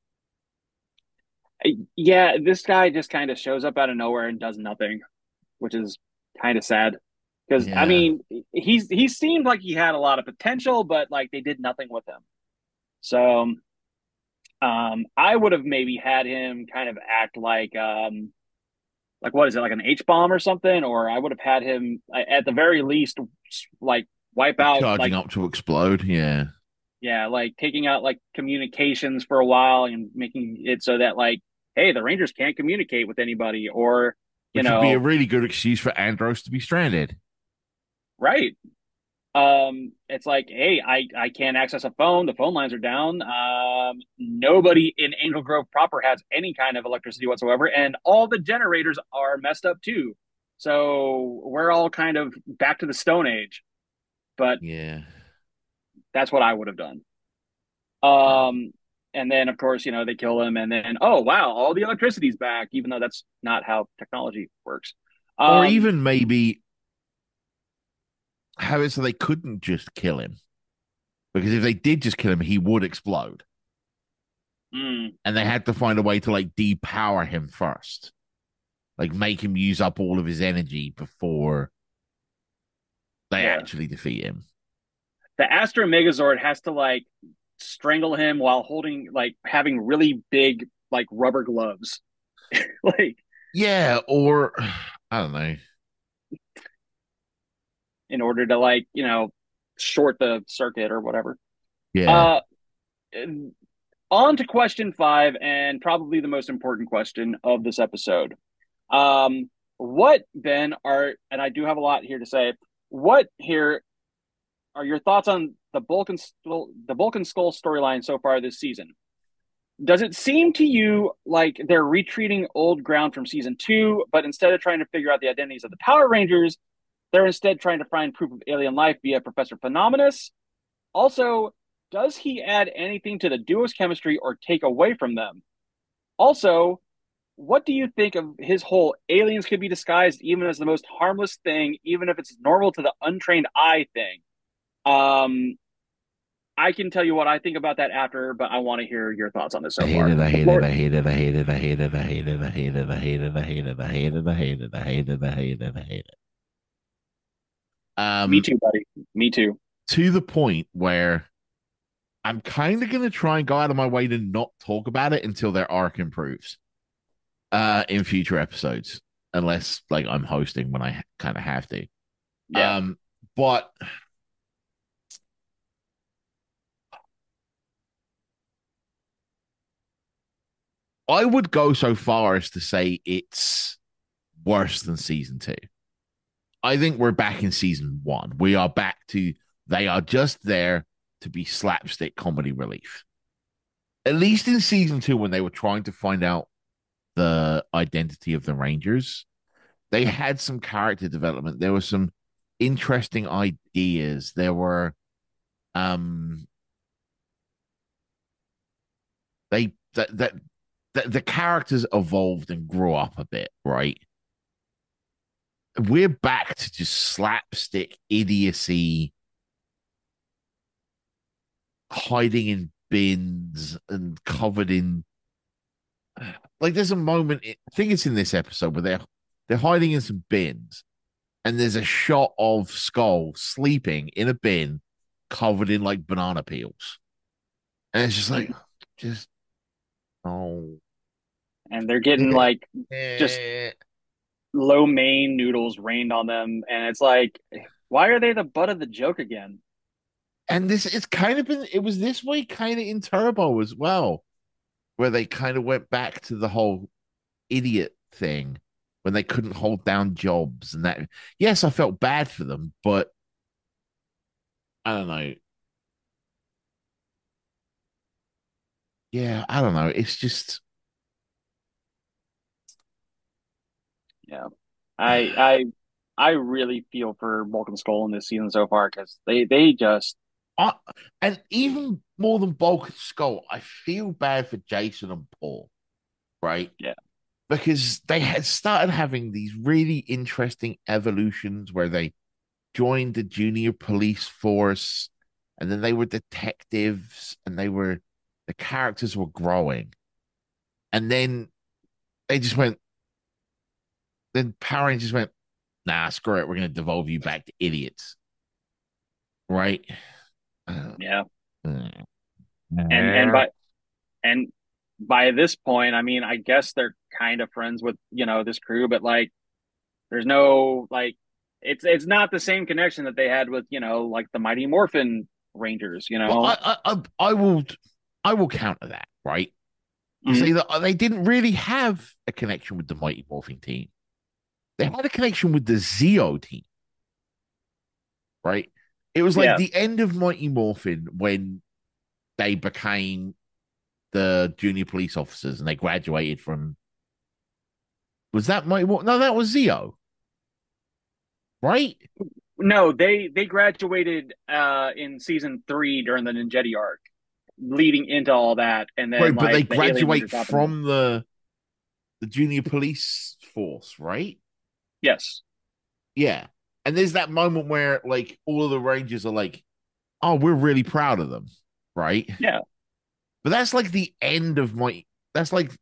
yeah, this guy just kind of shows up out of nowhere and does nothing, which is kind of sad. Because I yeah. mean, he's he seemed like he had a lot of potential, but like they did nothing with him. So um, I would have maybe had him kind of act like um, like what is it, like an H bomb or something, or I would have had him at the very least like wipe out Charging like up to explode, yeah. yeah, like taking out like communications for a while and making it so that like hey, the Rangers can't communicate with anybody, or you Which would be a know, really good excuse for Andros to be stranded. right. Um, it's like, hey, I, I can't access a phone. The phone lines are down. Um, nobody in Angel Grove proper has any kind of electricity whatsoever, and all the generators are messed up too. So we're all kind of back to the Stone Age. But Yeah. that's what I would have done. Yeah. Um, and then of course, you know, they kill him, and then oh wow, all the electricity's back, even though that's not how technology works. Or Um, even maybe have it so they couldn't just kill him. Because if they did just kill him, he would explode. mm, And they had to find a way to like depower him first. Like make him use up all of his energy before they yeah, actually defeat him. the Astro Megazord has to like strangle him while holding like having really big like rubber gloves. Like Yeah, or I don't know. in order to like, you know, short the circuit or whatever. Yeah. Uh on to question five, and probably the most important question of this episode. Um what, Ben, are, and I do have a lot here to say, what here are your thoughts on the Bulk and Skull, the Bulk and Skull storyline so far this season? Does it seem to you like they're retreating old ground from season two, but instead of trying to figure out the identities of the Power Rangers, they're instead trying to find proof of alien life via Professor Phenomenus? Also, does he add anything to the duo's chemistry or take away from them? Also, what do you think of his whole aliens could be disguised even as the most harmless thing, even if it's normal to the untrained eye thing? Um, I can tell you what I think about that after, but I want to hear your thoughts on this I so hate far. it, I The hate it, floor, I hate it, I hate it, I hate it, I hate it, I hate it, I hate it, I hate it, I hate it, I hate it, I hate it, I hate it, I hate it. me Um, too, buddy. Me too. to the point where I'm kind of gonna try and go out of my way to not talk about it until their arc improves uh in future episodes. Unless like I'm hosting when I kind of have to. Yeah. Um, but I would go so far as to say it's worse than season two. I think we're back in season one. We are back to they are just there to be slapstick comedy relief. At least in season two, when they were trying to find out the identity of the Rangers, they had some character development. There was some interesting ideas. There were um they that that the, the characters evolved and grew up a bit, right? We're back to just slapstick idiocy, hiding in bins and covered in like there's a moment I think it's in this episode where they're they're hiding in some bins and there's a shot of Skull sleeping in a bin covered in like banana peels. And it's just like just oh And they're getting like just lo mein noodles rained on them, and it's like, why are they the butt of the joke again? and this it's kind of been it was this way kind of in Turbo as well, where they kind of went back to the whole idiot thing when they couldn't hold down jobs and that. Yes, I felt bad for them, but I don't know. Yeah, I don't know. It's just Yeah, I I I really feel for Bulk and Skull in this season so far because they they just I, and even more than Bulk and Skull, I feel bad for Jason and Paul, right? yeah Because they had started having these really interesting evolutions where they joined the junior police force and then they were detectives and they were the characters were growing. And then they just went, then Power Rangers went, nah, screw it. We're going to devolve you back to idiots. Right? Uh, yeah uh, and and by and by this point, I mean, I guess they're kind of friends with you know this crew, but like there's no like it's it's not the same connection that they had with you know like the Mighty Morphin Rangers, you well, know. I, I, I, I will, I will counter that, right? To say Mhm. that they didn't really have a connection with the Mighty Morphing team. They had a connection with the Zeo team, right? It was like Yeah, the end of Mighty Morphin when they became the junior police officers and they graduated from. Was that Mighty Morphin? No, that was Zeo, right? no, they they graduated uh in season three during the Ninjetti arc, leading into all that, and then Right, but they like the Alien graduate Rangers happened there. from the the junior police force, right? Yes, Yeah. And there's that moment where like all of the Rangers are like, oh, we're really proud of them, right? yeah, But that's like the end of my that's like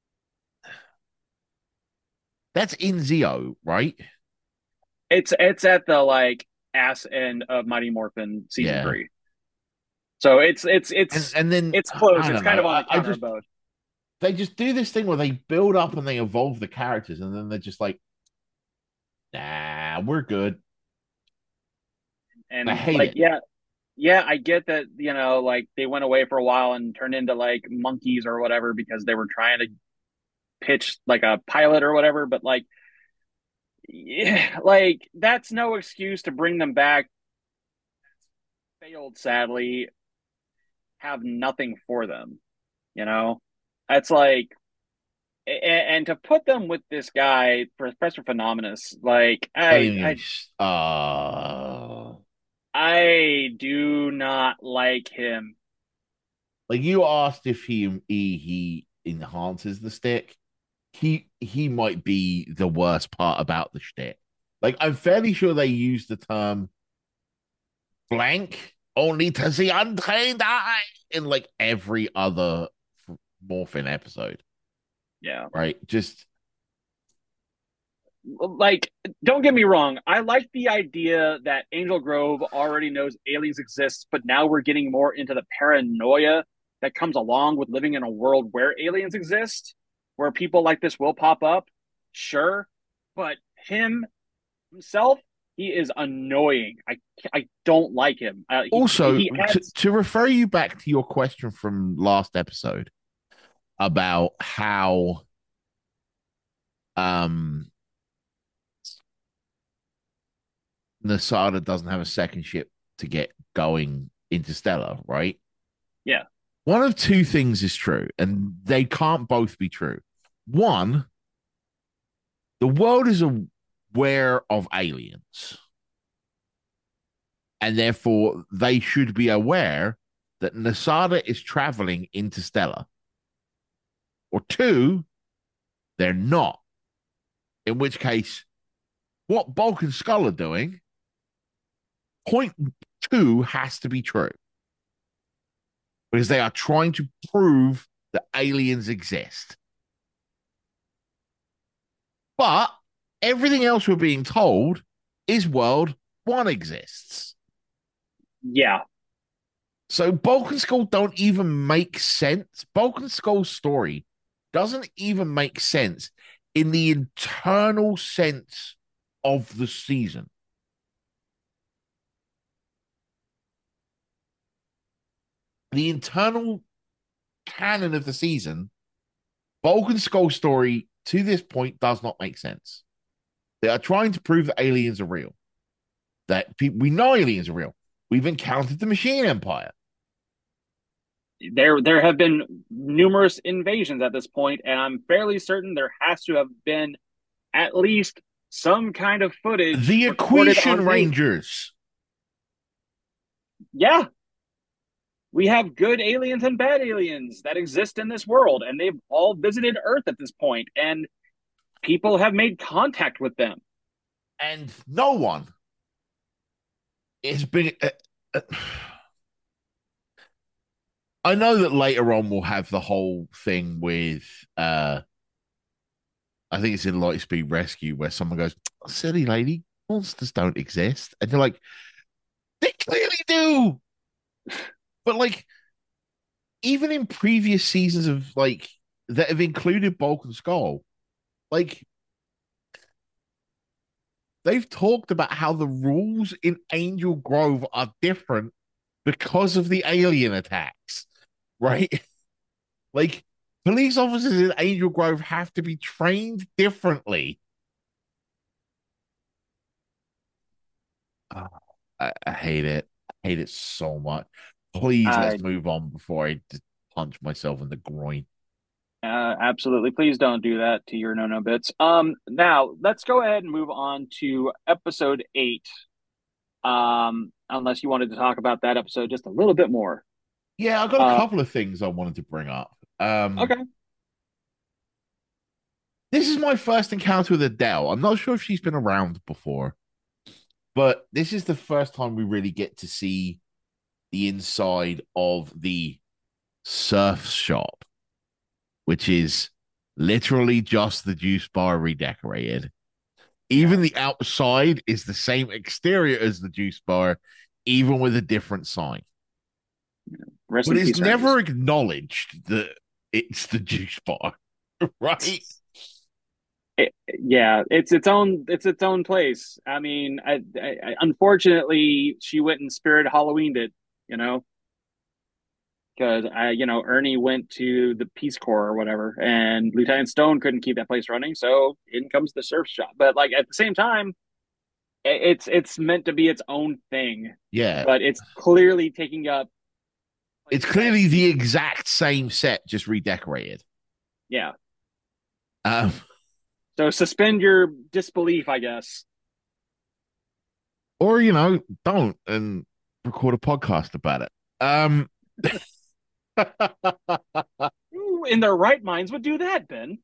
that's in Zeo, right? it's it's at the like ass end of Mighty Morphin season Yeah. three, so it's it's And it's and then it's close. I It's don't kind know. of on I, the I counter of just both, they just do this thing where they build up and they evolve the characters and then they're just like, nah, we're good. I and hate like it. yeah, yeah, I get that, you know, like they went away for a while and turned into like monkeys or whatever because they were trying to pitch like a pilot or whatever, but like, yeah, like that's no excuse to bring them back. Failed, sadly, have nothing for them, you know? It's like, and, and to put them with this guy, Professor Phenomenus, like, Don't I, even get I, me. Uh, I do not like him. like you asked if he he he enhances the stick. He he might be the worst part about the stick. Like I'm fairly sure they use the term blank only to the untrained eye in like every other Morphin episode, Yeah. right? Just Like, don't get me wrong. I like the idea that Angel Grove already knows aliens exist, but now we're getting more into the paranoia that comes along with living in a world where aliens exist, where people like this will pop up. Sure, but him himself, he is annoying. I I don't like him. Uh, he also he to, adds. to refer you back to your question from last episode about how um Nasada doesn't have a second ship to get going interstellar, right? Yeah, One of two things is true, and they can't both be true. One, the world is a aware of aliens. And therefore, they should be aware that Nasada is traveling interstellar. Or two, they're not. In which case, what Bulk and Skull are doing, point two has to be true. Because they are trying to prove that aliens exist. But everything else we're being told is world one exists. Yeah. So Bulk and Skull don't even make sense. Bulk and Skull's story doesn't even make sense in the internal sense of the season. The internal canon of the season, Bulk and Skull's story to this point does not make sense. They are trying to prove that aliens are real. That pe- we know aliens are real. We've encountered the Machine Empire. There, there have been numerous invasions at this point, and I'm fairly certain there has to have been at least some kind of footage. The Equation Rangers. Yeah. We have good aliens and bad aliens that exist in this world, and they've all visited Earth at this point, and people have made contact with them. And no one has been. Uh, uh, I know that later on we'll have the whole thing with. Uh, I think it's in Lightspeed Rescue where someone goes, "Silly lady, monsters don't exist," and they're like, "They clearly do." But like, even in previous seasons of like that have included Bulk and Skull, like they've talked about how the rules in Angel Grove are different because of the alien attacks, right? Like police officers in Angel Grove have to be trained differently. Oh, I, I hate it. I hate it so much. Please I, let's move on before I just punch myself in the groin. uh, absolutely. Please don't do that to your no no bits. Um, now let's go ahead and move on to episode eight. Um, unless you wanted to talk about that episode just a little bit more. Yeah, I've got a Uh, couple of things I wanted to bring up. Um, okay. this is my first encounter with Adele. I'm not sure if she's been around before, but this is the first time we really get to see the inside of the surf shop, which is literally just the juice bar redecorated. Even Yeah. the outside is the same exterior as the juice bar, even with a different sign. Rest But in it's peace, never Hermes. acknowledged that it's the juice bar, right? It, yeah, it's its own it's its own place. I mean, I, I, unfortunately, she went and Spirit Halloweened it, you know, because I, you know, Ernie went to the Peace Corps or whatever, and Lieutenant Stone couldn't keep that place running, so in comes the surf shop. But like at the same time, it's it's meant to be its own thing, Yeah. but it's clearly taking up It's places that clearly the she, exact same set, just redecorated. yeah. Um, So suspend your disbelief, I guess. or, you know, don't and record a podcast about it. Um, Who in their right minds would do that, Ben?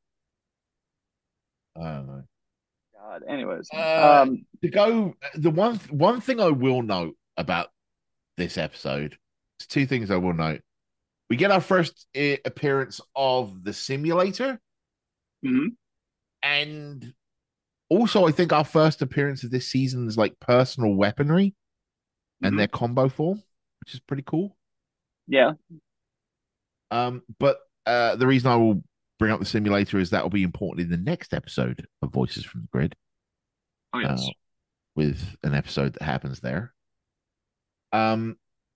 I don't know. God. Anyways, Uh, um, to go, the one one thing I will note about this episode, there's two things I will note. We get our first uh, appearance of the simulator, mhm, and also I think our first appearance of this season is like personal weaponry and mhm. their combo form, which is pretty cool. Yeah. Um, but uh, the reason I will bring up the simulator is that will be important in the next episode of Voices from the Grid, Oh uh, yes. with an episode that happens there. Um,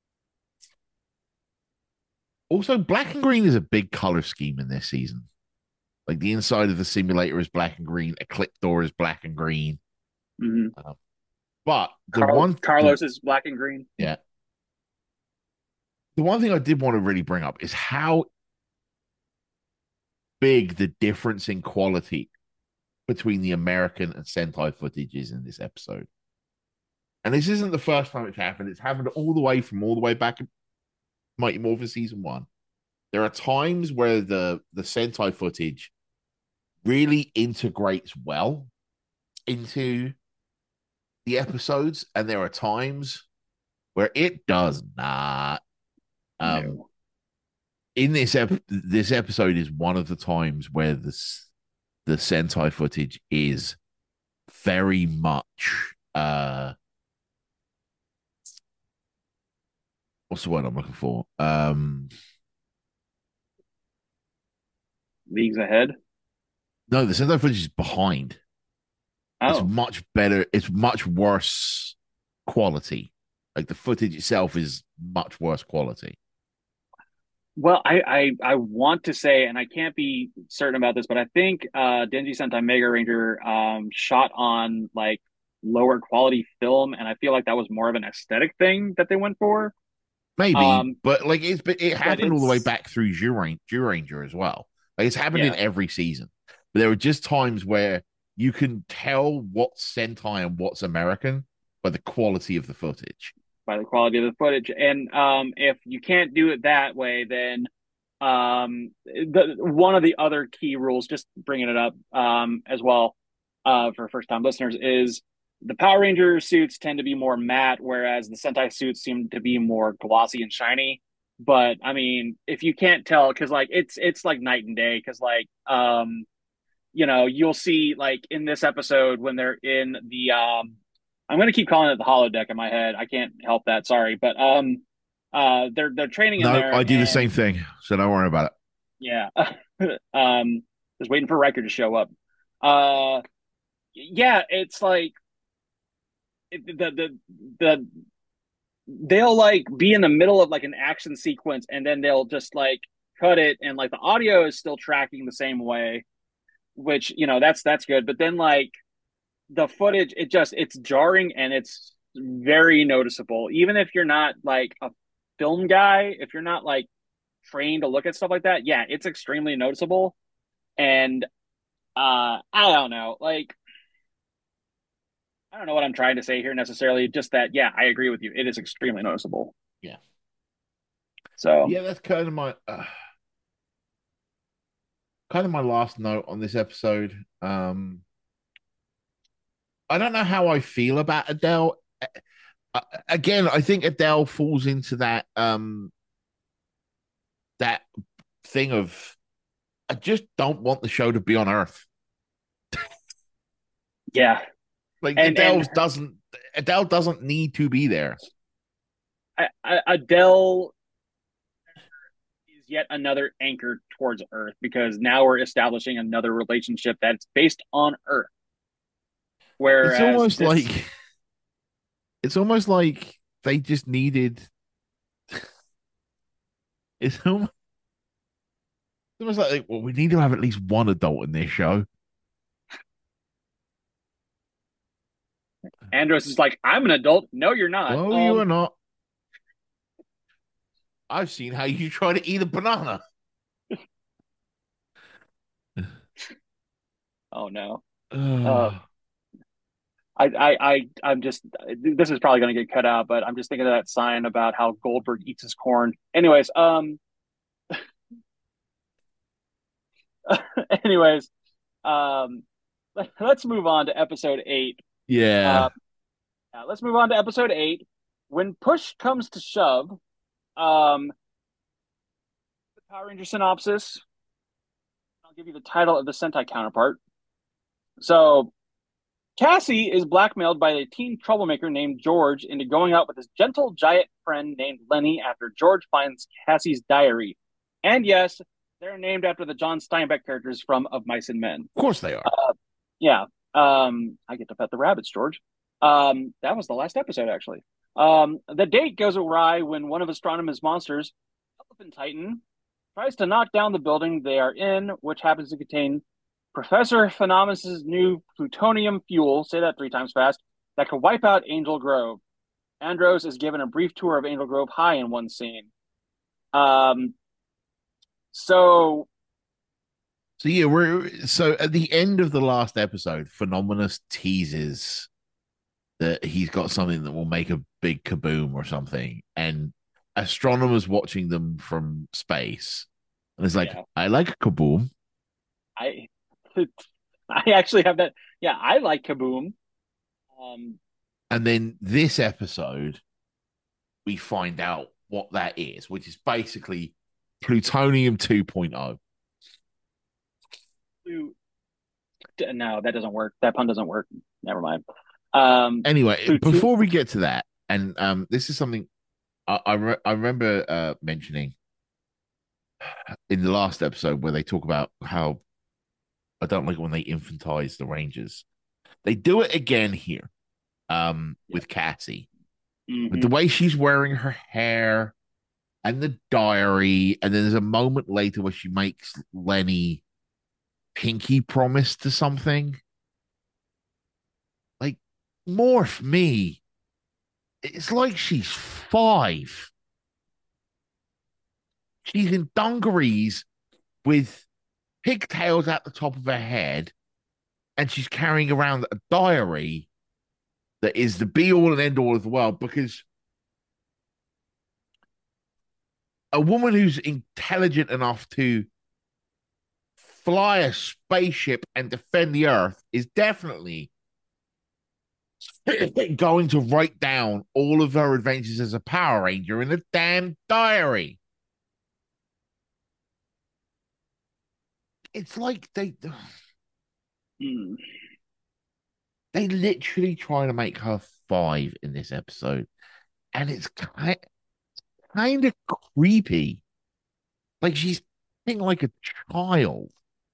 also, black and green is a big color scheme in this season. Like the inside of the simulator is black and green, a clip door is black and green. Hmm. Uh, but the Carl one, the, Carlos is black and green. yeah, the one thing I did want to really bring up is how big the difference in quality between the American and Sentai footages in this episode. And this isn't the first time it's happened. It's happened all the way from all the way back in Mighty Morphin season one. There are times where the the Sentai footage really integrates well into the episodes, and there are times where it does not. Um, No. in this ep- this episode is one of the times where this the Sentai footage is very much uh what's the word I'm looking for? Um Leagues ahead. no, the Sentai footage is behind. It's Oh. much better, it's much worse quality. Like the footage itself is much worse quality. Well, I, I I want to say, and I can't be certain about this, but I think uh Denji Sentai Mega Ranger um shot on like lower quality film, and I feel like that was more of an aesthetic thing that they went for. Maybe, Um, but like it's but it but happened all the way it's back through Zyuranger as well. Like it's happened in yeah, every season. But there are just times where you can tell what's Sentai and what's American by the quality of the footage. by the quality of the footage. And um, if you can't do it that way, then um, the one of the other key rules, just bringing it up um, as well uh, for first time listeners, is the Power Ranger suits tend to be more matte, whereas the Sentai suits seem to be more glossy and shiny. But I mean, if you can't tell, because like it's it's like night and day, because like um, you know, you'll see like in this episode when they're in the um I'm gonna keep calling it the holodeck in my head. I can't help that, sorry. But um uh they're they're training in No, there I do the same and thing, so don't worry about it. yeah. um just waiting for Riker to show up. Uh yeah, it's like it, the the the they'll like be in the middle of like an action sequence and then they'll just like cut it and like the audio is still tracking the same way, which you know that's that's good. But then like the footage, it just it's jarring and it's very noticeable. Even if you're not like a film guy, if you're not like trained to look at stuff like that, yeah, it's extremely noticeable. And uh I don't know, like I don't know what I'm trying to say here necessarily. Just that, yeah, I agree with you. It is extremely noticeable. Yeah, So yeah, that's kind of my uh, kind of my last note on this episode. Um, I don't know how I feel about Adele. Uh, again, I think Adele falls into that um that thing of I just don't want the show to be on Earth. yeah, Like and Adele and doesn't Adele doesn't need to be there. I, I, Adele is yet another anchor towards Earth because now we're establishing another relationship that's based on Earth. It's Whereas almost this, like it's almost like they just needed it's almost, it's almost like well, we need to have at least one adult in this show. Andros is like, I'm an adult. No, you're not. No, you Um, are not. I've seen how you try to eat a banana. oh no. Uh, Ugh. I, I, I, I'm just. This is probably going to get cut out, but I'm just thinking of that sign about how Goldberg eats his corn. Anyways, um, anyways, um, let's move on to episode eight. Uh, Yeah. yeah, let's move on to episode eight. When push comes to shove, um, the Power Ranger synopsis. I'll give you the title of the Sentai counterpart. So Cassie is blackmailed by a teen troublemaker named George into going out with his gentle giant friend named Lenny after George finds Cassie's diary. And yes, they're named after the John Steinbeck characters from Of Mice and Men. Of course they are. Uh, yeah. Um, I get to pet the rabbits, George. Um, that was the last episode, actually. Um, the date goes awry when one of Astronomer's monsters, Elephant Titan, tries to knock down the building they are in, which happens to contain Professor Phenomenus' new plutonium fuel, say that three times fast, that could wipe out Angel Grove. Andros is given a brief tour of Angel Grove High in one scene. Um, so So yeah, we're so at the end of the last episode, Phenomenus teases that he's got something that will make a big kaboom or something, and astronomers watching them from space, and it's like, Yeah, I like a kaboom. I I actually have that. Yeah, I like Kaboom. Um, And then this episode, we find out what that is, which is basically plutonium 2.0. Plu- no, that doesn't work. That pun doesn't work. Never mind. Um, Anyway, Pluto. before we get to that, and um, this is something I I, re- I remember uh, mentioning in the last episode where they talk about how I don't like when they infantize the Rangers. They do it again here, um, Yeah. with Cassie, with the Hmm. way she's wearing her hair and the diary, and then there's a moment later where she makes Lenny pinky promise to something. Like, morph me. It's like she's five. She's in dungarees with pigtails at the top of her head, and she's carrying around a diary that is the be all and end all of the world because a woman who's intelligent enough to fly a spaceship and defend the earth is definitely going to write down all of her adventures as a Power Ranger in a damn diary. It's like they Mm. they literally try to make her five in this episode, and it's kind kind of creepy. Like she's acting like a child.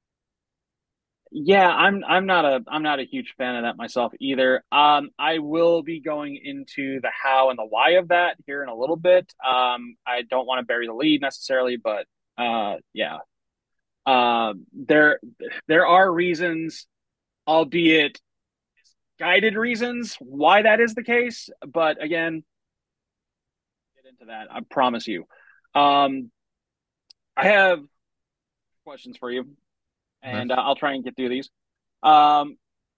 Yeah, I'm I'm not a I'm not a huge fan of that myself either. Um, I will be going into the how and the why of that here in a little bit. Um, I don't want to bury the lead necessarily, but uh, yeah. Um, there there are reasons, albeit guided reasons, why that is the case. But again, get into that. I promise you. Um, I have questions for you, Okay. and uh, I'll try and get through these. Um,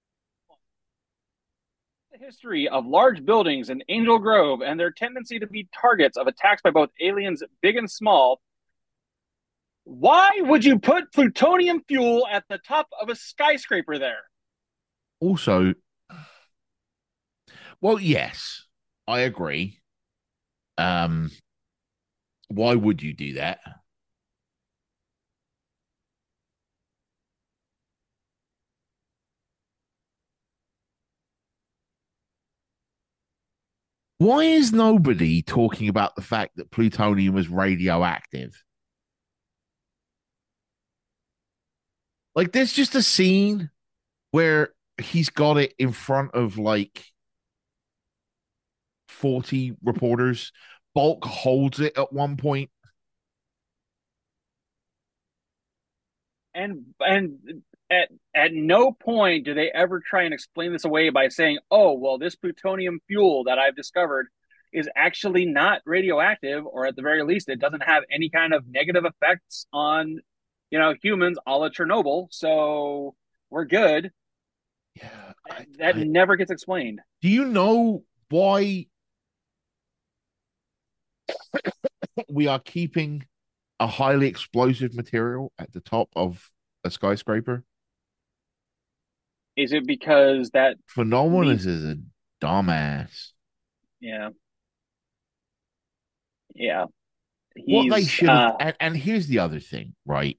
the history of large buildings in Angel Grove and their tendency to be targets of attacks by both aliens big and small. Why would you put plutonium fuel at the top of a skyscraper there? Also, well, yes, I agree. Um, why would you do that? Why is nobody talking about the fact that plutonium is radioactive? Like, there's just a scene where he's got it in front of like forty reporters. Bulk holds it at one point. And and at at no point do they ever try and explain this away by saying, "Oh, well, this plutonium fuel that I've discovered is actually not radioactive, or at the very least, it doesn't have any kind of negative effects on, you know, humans, a la Chernobyl. So we're good." Yeah, That, I, that I, never gets explained. do you know why we are keeping a highly explosive material at the top of a skyscraper? Is it because that Phenomenus needs? is a dumbass. Yeah, yeah. What they He's should have, uh, and, and here's the other thing, right?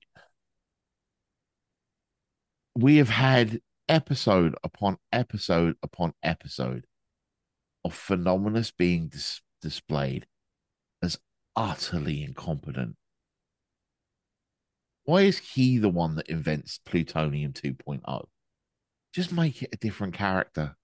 We have had episode upon episode upon episode of Phenomenus being dis- displayed as utterly incompetent. Why is he the one that invents plutonium 2.0? Just make it a different character.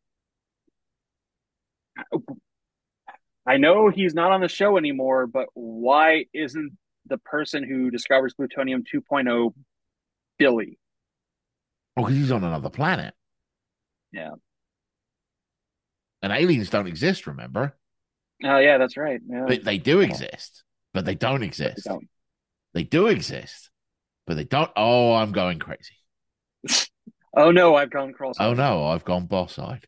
I know he's not on the show anymore, but why isn't the person who discovers plutonium 2.0 Billy? Oh, because he's on another planet. Yeah. And aliens don't exist, remember? Oh, yeah, that's right. Yeah. They, they do Oh, exist, but they don't but they exist. don't. They do exist. but they don't. Oh, I'm going crazy. Oh no, I've gone Oh cross-eyed. no, I've gone boss eyed.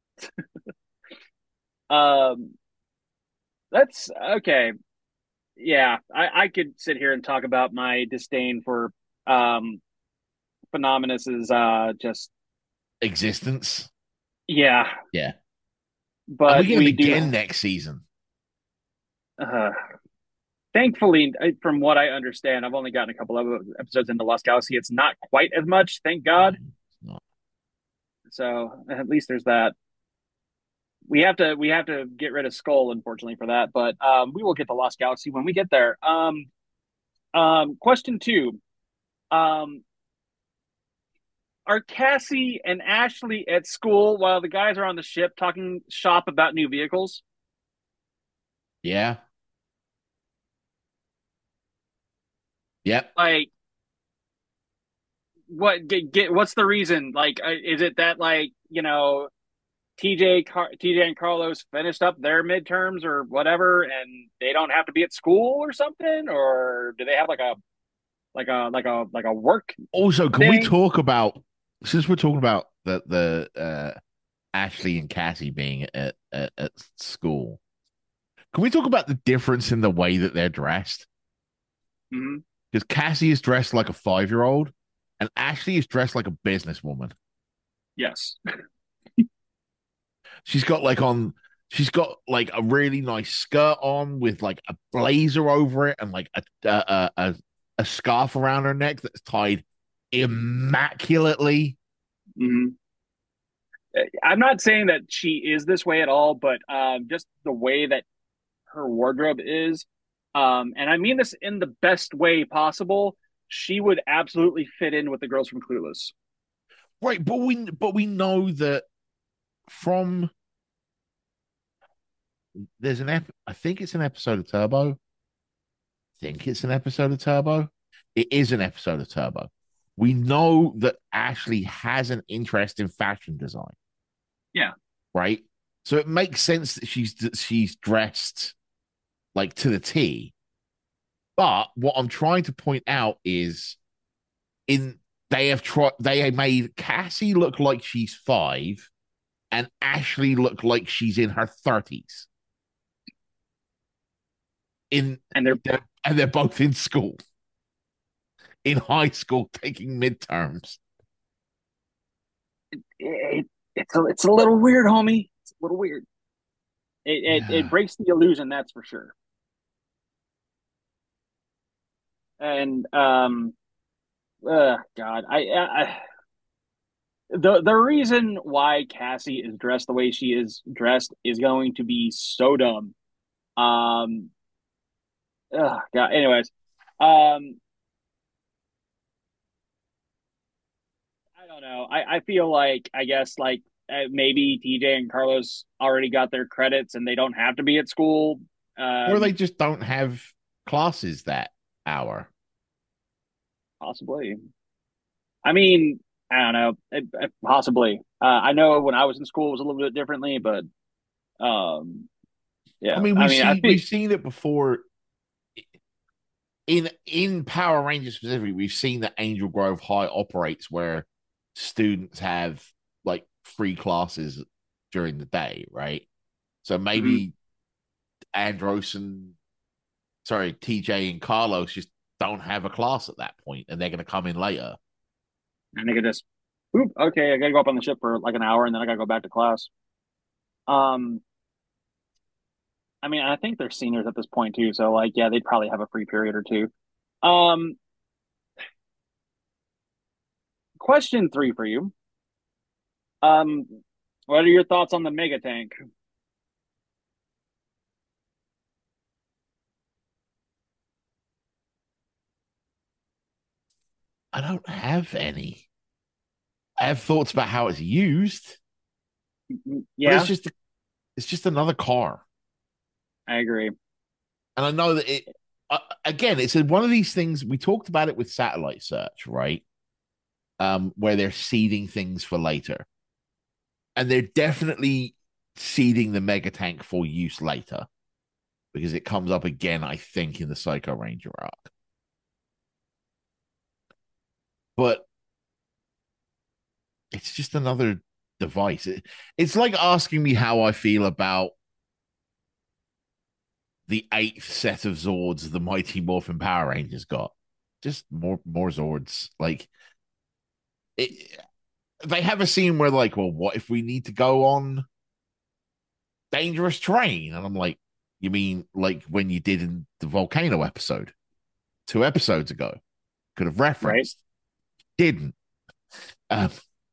Um, that's okay. Yeah, I, I could sit here and talk about my disdain for um Phenomenus's uh just Existence. yeah, Yeah. And we but get him we do again next season. uh thankfully from what I understand, I've only gotten a couple of episodes into Lost Galaxy. It's not quite as much, thank No, God. it's not. So at least there's that. We have to we have to get rid of Skull, unfortunately, for that, but um we will get the Lost Galaxy when we get there. Um um question two. Um are Cassie and Ashley at school while the guys are on the ship talking shop about new vehicles? Yeah. Yep. Like, what get, get what's the reason? Like, uh, is it that like you know T J Car- T J and Carlos finished up their midterms or whatever, and they don't have to be at school or something, or do they have like a like a like a like a work Also, can we thing? talk about since we're talking about the the uh Ashley and Cassie being at, at, at school, can we talk about the difference in the way that they're dressed? Mm-hmm. Because Cassie is dressed like a five year old and Ashley is dressed like a businesswoman. Yes. She's got like on she's got like a really nice skirt on with like a blazer over it and like a a a, a scarf around her neck that's tied immaculately. Mm-hmm. I'm not saying that she is this way at all, but um, just the way that her wardrobe is, um, and I mean this in the best way possible. She would absolutely fit in with the girls from Clueless. Right, but we but we know that from there's an ep I think it's an episode of Turbo. I think it's an episode of Turbo. It is an episode of Turbo. We know that Ashley has an interest in fashion design, Yeah. right? So it makes sense that she's that she's dressed like to the T. But what I'm trying to point out is in they have tried they have made Cassie look like she's five and Ashley look like she's in her thirties. In And they're they're, and they're both in school, in high school, taking midterms. it, it's a, it's a little weird, homie. It's a little weird. It, it it Yeah. breaks the illusion, that's for sure. And um, uh, God, I, I the the reason why Cassie is dressed the way she is dressed is going to be so dumb. Um, ugh, God. Anyways, um, I don't know. I I feel like I guess like uh, maybe T J and Carlos already got their credits and they don't have to be at school. Or they Um, just don't have classes that hour. possibly. I mean, I don't know. It, it, possibly. Uh, I know when I was in school it was a little bit differently, but um, I yeah. mean, I we've mean, I seen think we've seen it before in in Power Rangers specifically. We've seen that Angel Grove High operates where students have like free classes during the day, right? So mhm. maybe Andros and sorry, T J and Carlos just don't have a class at that point, and they're going to come in later. And they could just, oop, okay, I gotta go up on the ship for like an hour, and then I gotta go back to class. Um, I mean, I think they're seniors at this point too, so like, yeah, they'd probably have a free period or two. Um, question three for you. Um, what are your thoughts on the mega tank? I don't have any. I have thoughts about how it's used, but it's Yeah, just it's just another car. I agree. And I know that it uh, again, it's one of these things we talked about it with satellite search, right? Um, where they're seeding things for later, and they're definitely seeding the mega tank for use later because it comes up again, I think, in the Psycho Ranger arc. but it's just another device. It, it's like asking me how I feel about the eighth set of Zords the Mighty Morphin Power Rangers got. Just more more Zords. Like it, they have a scene where like, well, what if we need to go on dangerous terrain? And I'm like, you mean like when you did in the volcano episode two episodes ago? Could have right? referenced, didn't. Um,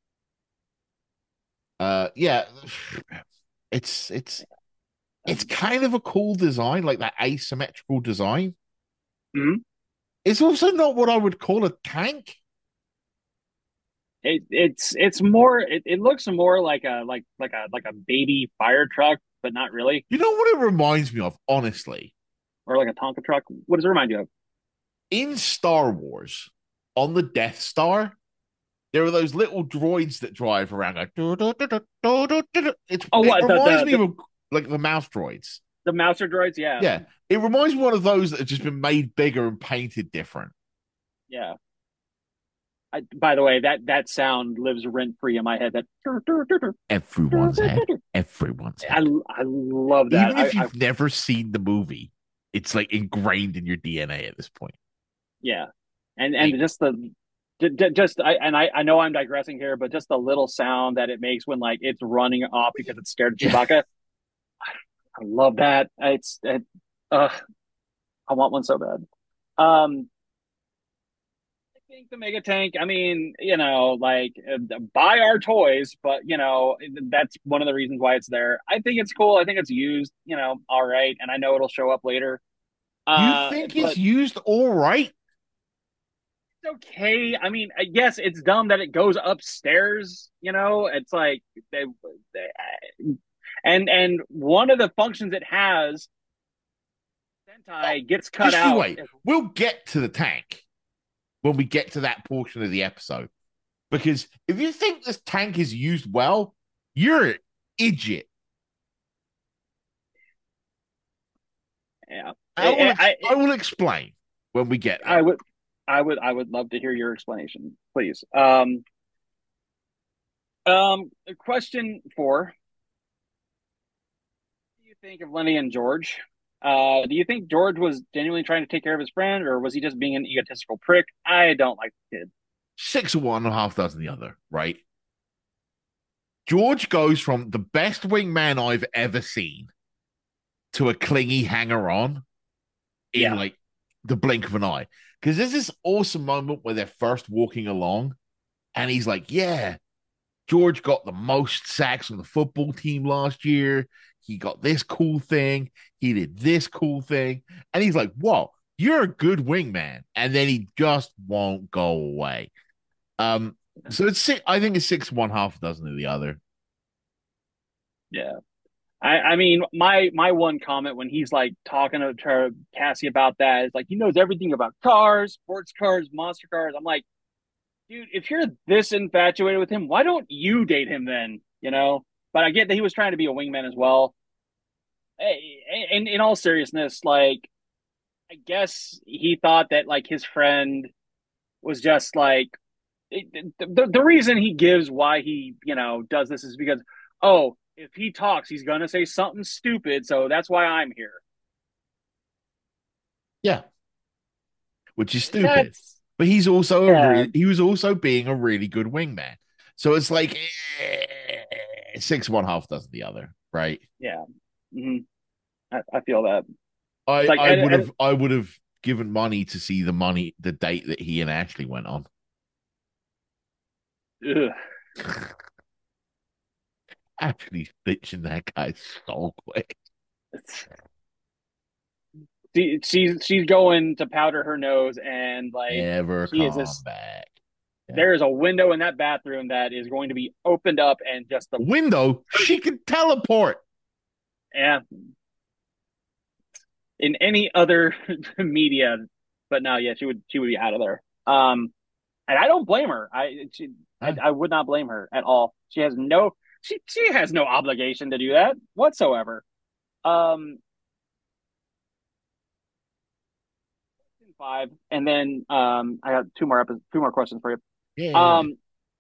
uh, yeah, it's it's it's Um, kind of a cool design, like that asymmetrical design. mhm. It's also not what I would call a tank. It, it's it's more. It, it looks more like a like like a like a baby fire truck, but not really, You know what it reminds me of, honestly? or like a Tonka truck. What does it remind you of? In Star Wars, on the Death Star, there are those little droids that drive around. Like, "Do, do, do, do, do, do, do, do." It's, Oh, it what the reminds the me the, of like the mouse droids. the Mouser droids? Yeah, Yeah, it reminds me of one of those that have just been made bigger and painted different. yeah. I, by the way, that that sound lives rent free in my head. That Everyone's head. Everyone's I head. I love that. Even I, if I you've never seen the movie, it's like ingrained in your D N A at this point. yeah, and and Like, just the just I and I I know I'm digressing here, but just the little sound that it makes when like it's running off because it's scared of yeah, Chewbacca. I love that. It's it, uh, I want one so bad. Um, I think the Mega Tank. I mean, you know, like uh, buy our toys, but you know that's one of the reasons why it's there. I think it's cool. I think it's used. You know, all right, and I know it'll show up later. you Uh, think it's but used all right? it's okay. I mean, yes, it's dumb that it goes upstairs. You know, it's like they, they and and one of the functions it has, Oh, Sentai gets cut just you out. wait. We'll get to the tank when we get to that portion of the episode. Because if you think this tank is used well, you're an idiot. Yeah, I will, I, ex- I I will explain when we get I there. would I would I would love to hear your explanation, please. Um, um, question four: What do you think of Lenny and George? Uh, do you think George was genuinely trying to take care of his friend, or was he just being an egotistical prick? I don't like the kid. Six of one and a half dozen the other, right? George goes from the best wingman I've ever seen to a clingy hanger on in Yeah, like the blink of an eye. Because there's this awesome moment where they're first walking along, and he's like, yeah, George got the most sacks on the football team last year. He got this cool thing. He did this cool thing. And he's like, whoa, you're a good wingman. And then he just won't go away. Um, so it's six, I think it's six one half a dozen of the other. yeah. I, I mean, my my one comment when he's like talking to, to Cassie about that is like he knows everything about cars, sports cars, monster cars. I'm like, dude, if you're this infatuated with him, why don't you date him then? You know. But I get that he was trying to be a wingman as well. In in all seriousness, like I guess he thought that like his friend was just like it, the the reason he gives why he you know does this is because oh if he talks he's gonna say something stupid so that's why I'm here. Yeah, which is stupid. That's But he's also a yeah really, he was also being a really good wingman. So it's like eh, six one half dozen the other, right? yeah. hmm I, I feel that it's I like I and, would and have I would have given money to see the money the date that he and Ashley went on. ugh, Ashley's bitching that guy so quick. it's, she, she's she's going to powder her nose and like Never she is come just back. Yeah. there is a window in that bathroom that is going to be opened up and just the Window, she can teleport. yeah in any other media, but no, yeah, she would she would be out of there. Um, and I don't blame her. I she, I, Huh? I would not blame her at all. She has no she she has no obligation to do that whatsoever. Um, five, and then um, I got two more episodes, two more questions for you. Yeah, yeah, yeah. Um,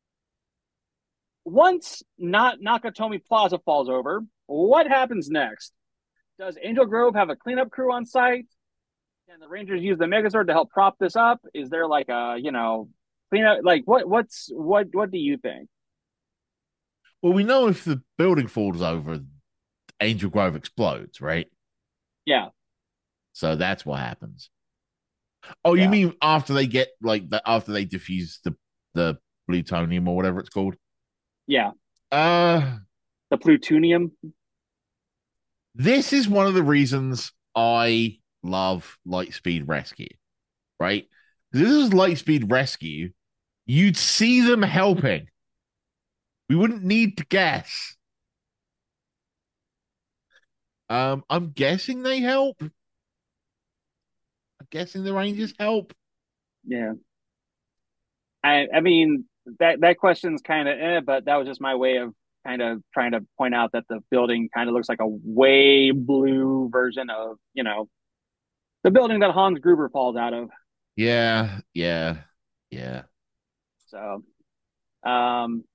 once not Nakatomi Plaza falls over, what happens next? Does Angel Grove have a cleanup crew on site? Can the Rangers use the Megazord to help prop this up? Is there like a you know cleanup? Like what? What's what? What do you think? Well, we know if the building falls over, Angel Grove explodes, right? Yeah, So that's what happens. Oh, you yeah, mean after they get like the after they defuse the the plutonium or whatever it's called? yeah. Uh The plutonium. this is one of the reasons I love Lightspeed Rescue, right? This is Lightspeed Rescue. You'd see them helping. We wouldn't need to guess. Um, I'm guessing they help. I'm guessing the Rangers help. Yeah. I I mean that that question's kind of eh, but that was just my way of kind of trying to point out that the building kind of looks like a way blue version of you know the building that Hans Gruber falls out of. Yeah, yeah, yeah. So, um,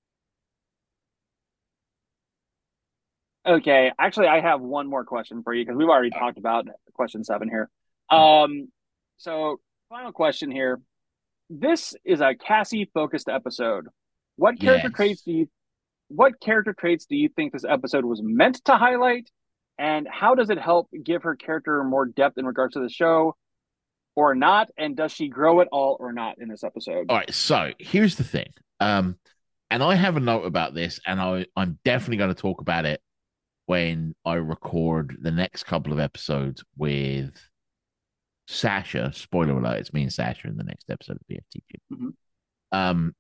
okay, actually, I have one more question for you because we've already talked about question seven here. Um, so final question here. This is a Cassie focused episode. What character traits Yes. do you what character traits do you think this episode was meant to highlight? And how does it help give her character more depth in regards to the show or not? And does she grow at all or not in this episode? All right, so here's the thing. Um, and I have a note about this, and I, I'm definitely going to talk about it when I record the next couple of episodes with Sasha. Spoiler alert, it's me and Sasha in the next episode of B F T Q. Mm-hmm. Um,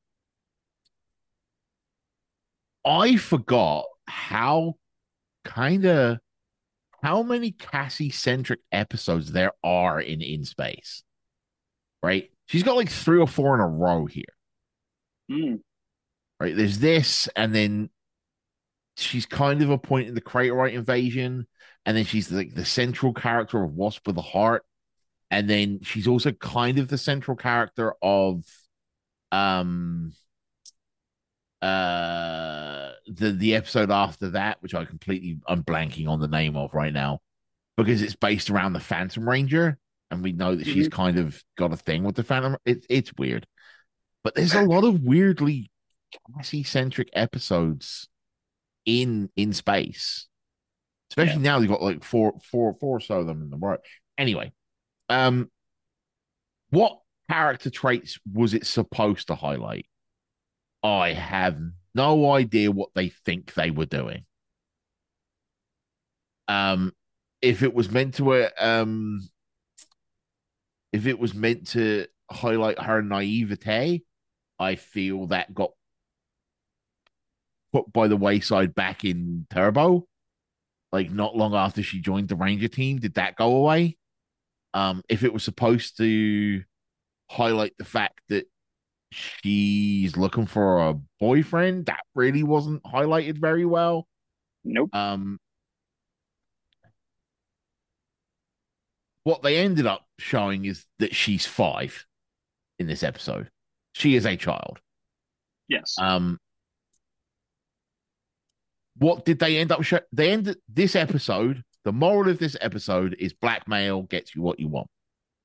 I forgot how kind of how many Cassie centric episodes there are in In Space, right? She's got like three or four in a row here, Mm, right? There's this, and then she's kind of a point in the Craterite invasion, and then she's like the central character of Wasp with a Heart, and then she's also kind of the central character of um uh the the episode after that, which I completely I'm blanking on the name of right now because it's based around the Phantom Ranger, and we know that she's mm-hmm. kind of got a thing with the Phantom. It's it's weird, but there's a lot of weirdly Cassie centric episodes in in space. Yeah. Especially now they've got like four, four, four or so of them in the right. Anyway, um, what character traits was it supposed to highlight? I have no idea what they think they were doing. Um, if it was meant to, uh, um, if it was meant to highlight her naivete, I feel that got put by the wayside back in Turbo. Like not long after she joined the Ranger team, did that go away? Um, if it was supposed to highlight the fact that she's looking for a boyfriend, that really wasn't highlighted very well. Nope. Um, what they ended up showing is that she's five in this episode. She is a child. Yes. Um, what did they end up showing? They ended this episode. The moral of this episode is blackmail gets you what you want.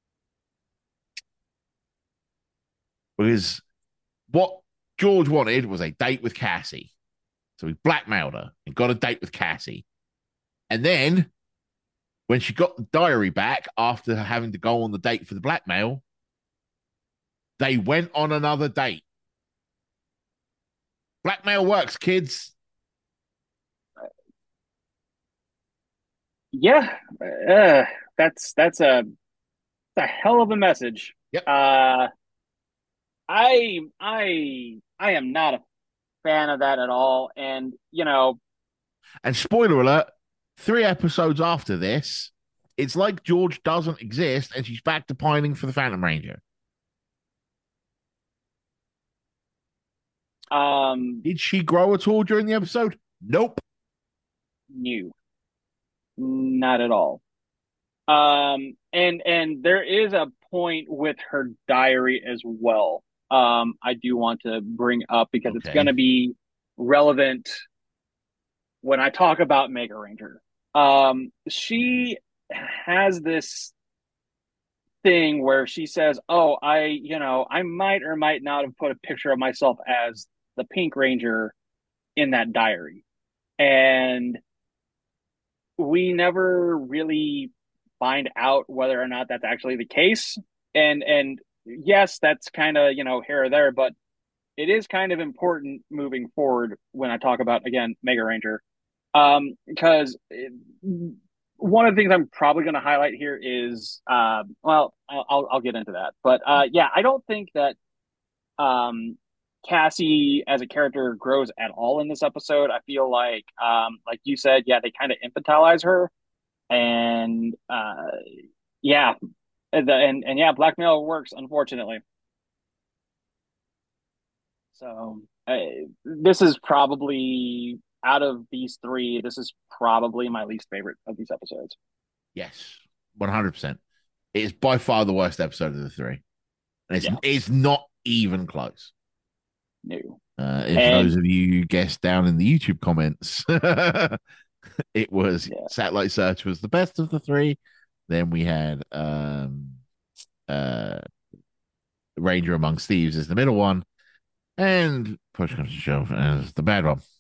Because what George wanted was a date with Cassie. So he blackmailed her and got a date with Cassie. And then when she got the diary back after having to go on the date for the blackmail, they went on another date. Blackmail works, kids. Yeah. Uh, that's that's a a hell of a message. Yep. Uh, I I I am not a fan of that at all. And you know, And spoiler alert, three episodes after this, it's like George doesn't exist and she's back to pining for the Phantom Ranger. um, Did she grow at all during the episode? Nope. new, not at all. Um, and and there is a point with her diary as well. um, I do want to bring up because it's going Okay. to be relevant when I talk about Mega Ranger. Um, she has this thing where she says, "Oh, I, you know, I might or might not have put a picture of myself as the Pink Ranger in that diary." And we never really find out whether or not that's actually the case. And and yes, that's kind of, you know, here or there, but it is kind of important moving forward when I talk about again Mega Ranger. Um, because it, one of the things I'm probably going to highlight here is, uh, well, I'll I'll get into that, but uh, yeah, I don't think that um, Cassie as a character grows at all in this episode. I feel like, um, like you said, yeah, they kind of infantilize her, and uh, yeah, and, and and yeah, blackmail works, unfortunately. So uh, this is probably out of these three, this is probably my least favorite of these episodes. Yes, one hundred percent. It is by far the worst episode of the three. And it's, Yeah, it's not even close. new. Uh, if And those of you guessed down in the YouTube comments, it was yeah, Satellite Search was the best of the three. Then we had um, uh, Ranger Amongst Thieves as the middle one, and Push Comes to Shove as the bad one.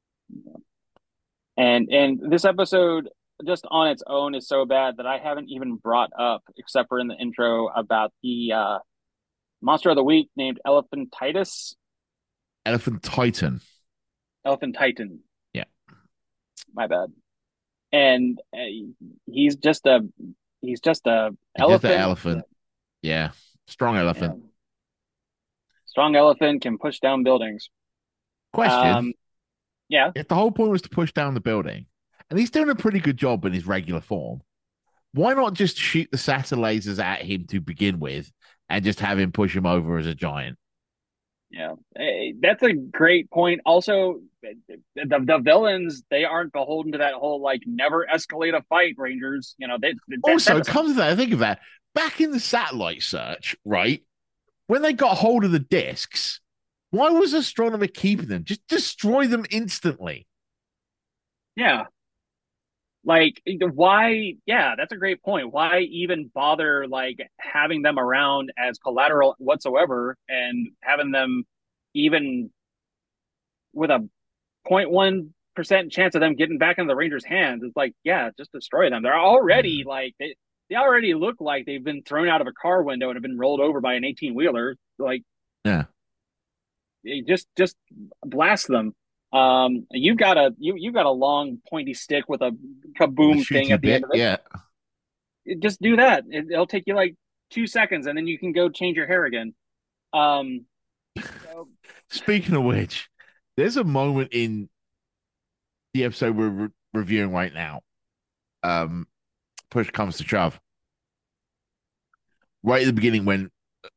and and this episode just on its own is so bad that I haven't even brought up, except for in the intro, about the uh, monster of the week named Elephantitis. Elephant Titan. Elephant Titan. Yeah. My bad. And uh, he's just a he's just a It's just an elephant. elephant. Yeah. Strong elephant. And strong elephant can push down buildings. Question. Um, yeah, If the whole point was to push down the building, and he's doing a pretty good job in his regular form, why not just shoot the Saturn lasers at him to begin with and just have him push him over as a giant? yeah, Eh, that's a great point. Also, the the villains, they aren't beholden to that whole like never escalate a fight, Rangers. You know, they, that that Also, doesn't. comes to that, I think of that. Back in the satellite search, right? When they got hold of the discs, why was Astronomer keeping them? Just destroy them instantly. Yeah, like why? Yeah, that's a great point. Why even bother like having them around as collateral whatsoever, and having them even with a point one percent chance of them getting back into the Rangers' hands? It's like, yeah, just destroy them. They're already Yeah. like they they already look like they've been thrown out of a car window and have been rolled over by an eighteen wheeler. Like, Yeah. just just blast them. Um, you've got a you you've got a long pointy stick with a With a kaboom thing shooty at the end bit. of it. Yeah. It- just do that. It, it'll take you like two seconds, and then you can go change your hair again. Um, so Speaking of which, there's a moment in the episode we're re- reviewing right now. Um, push comes to shove. Right at the beginning, when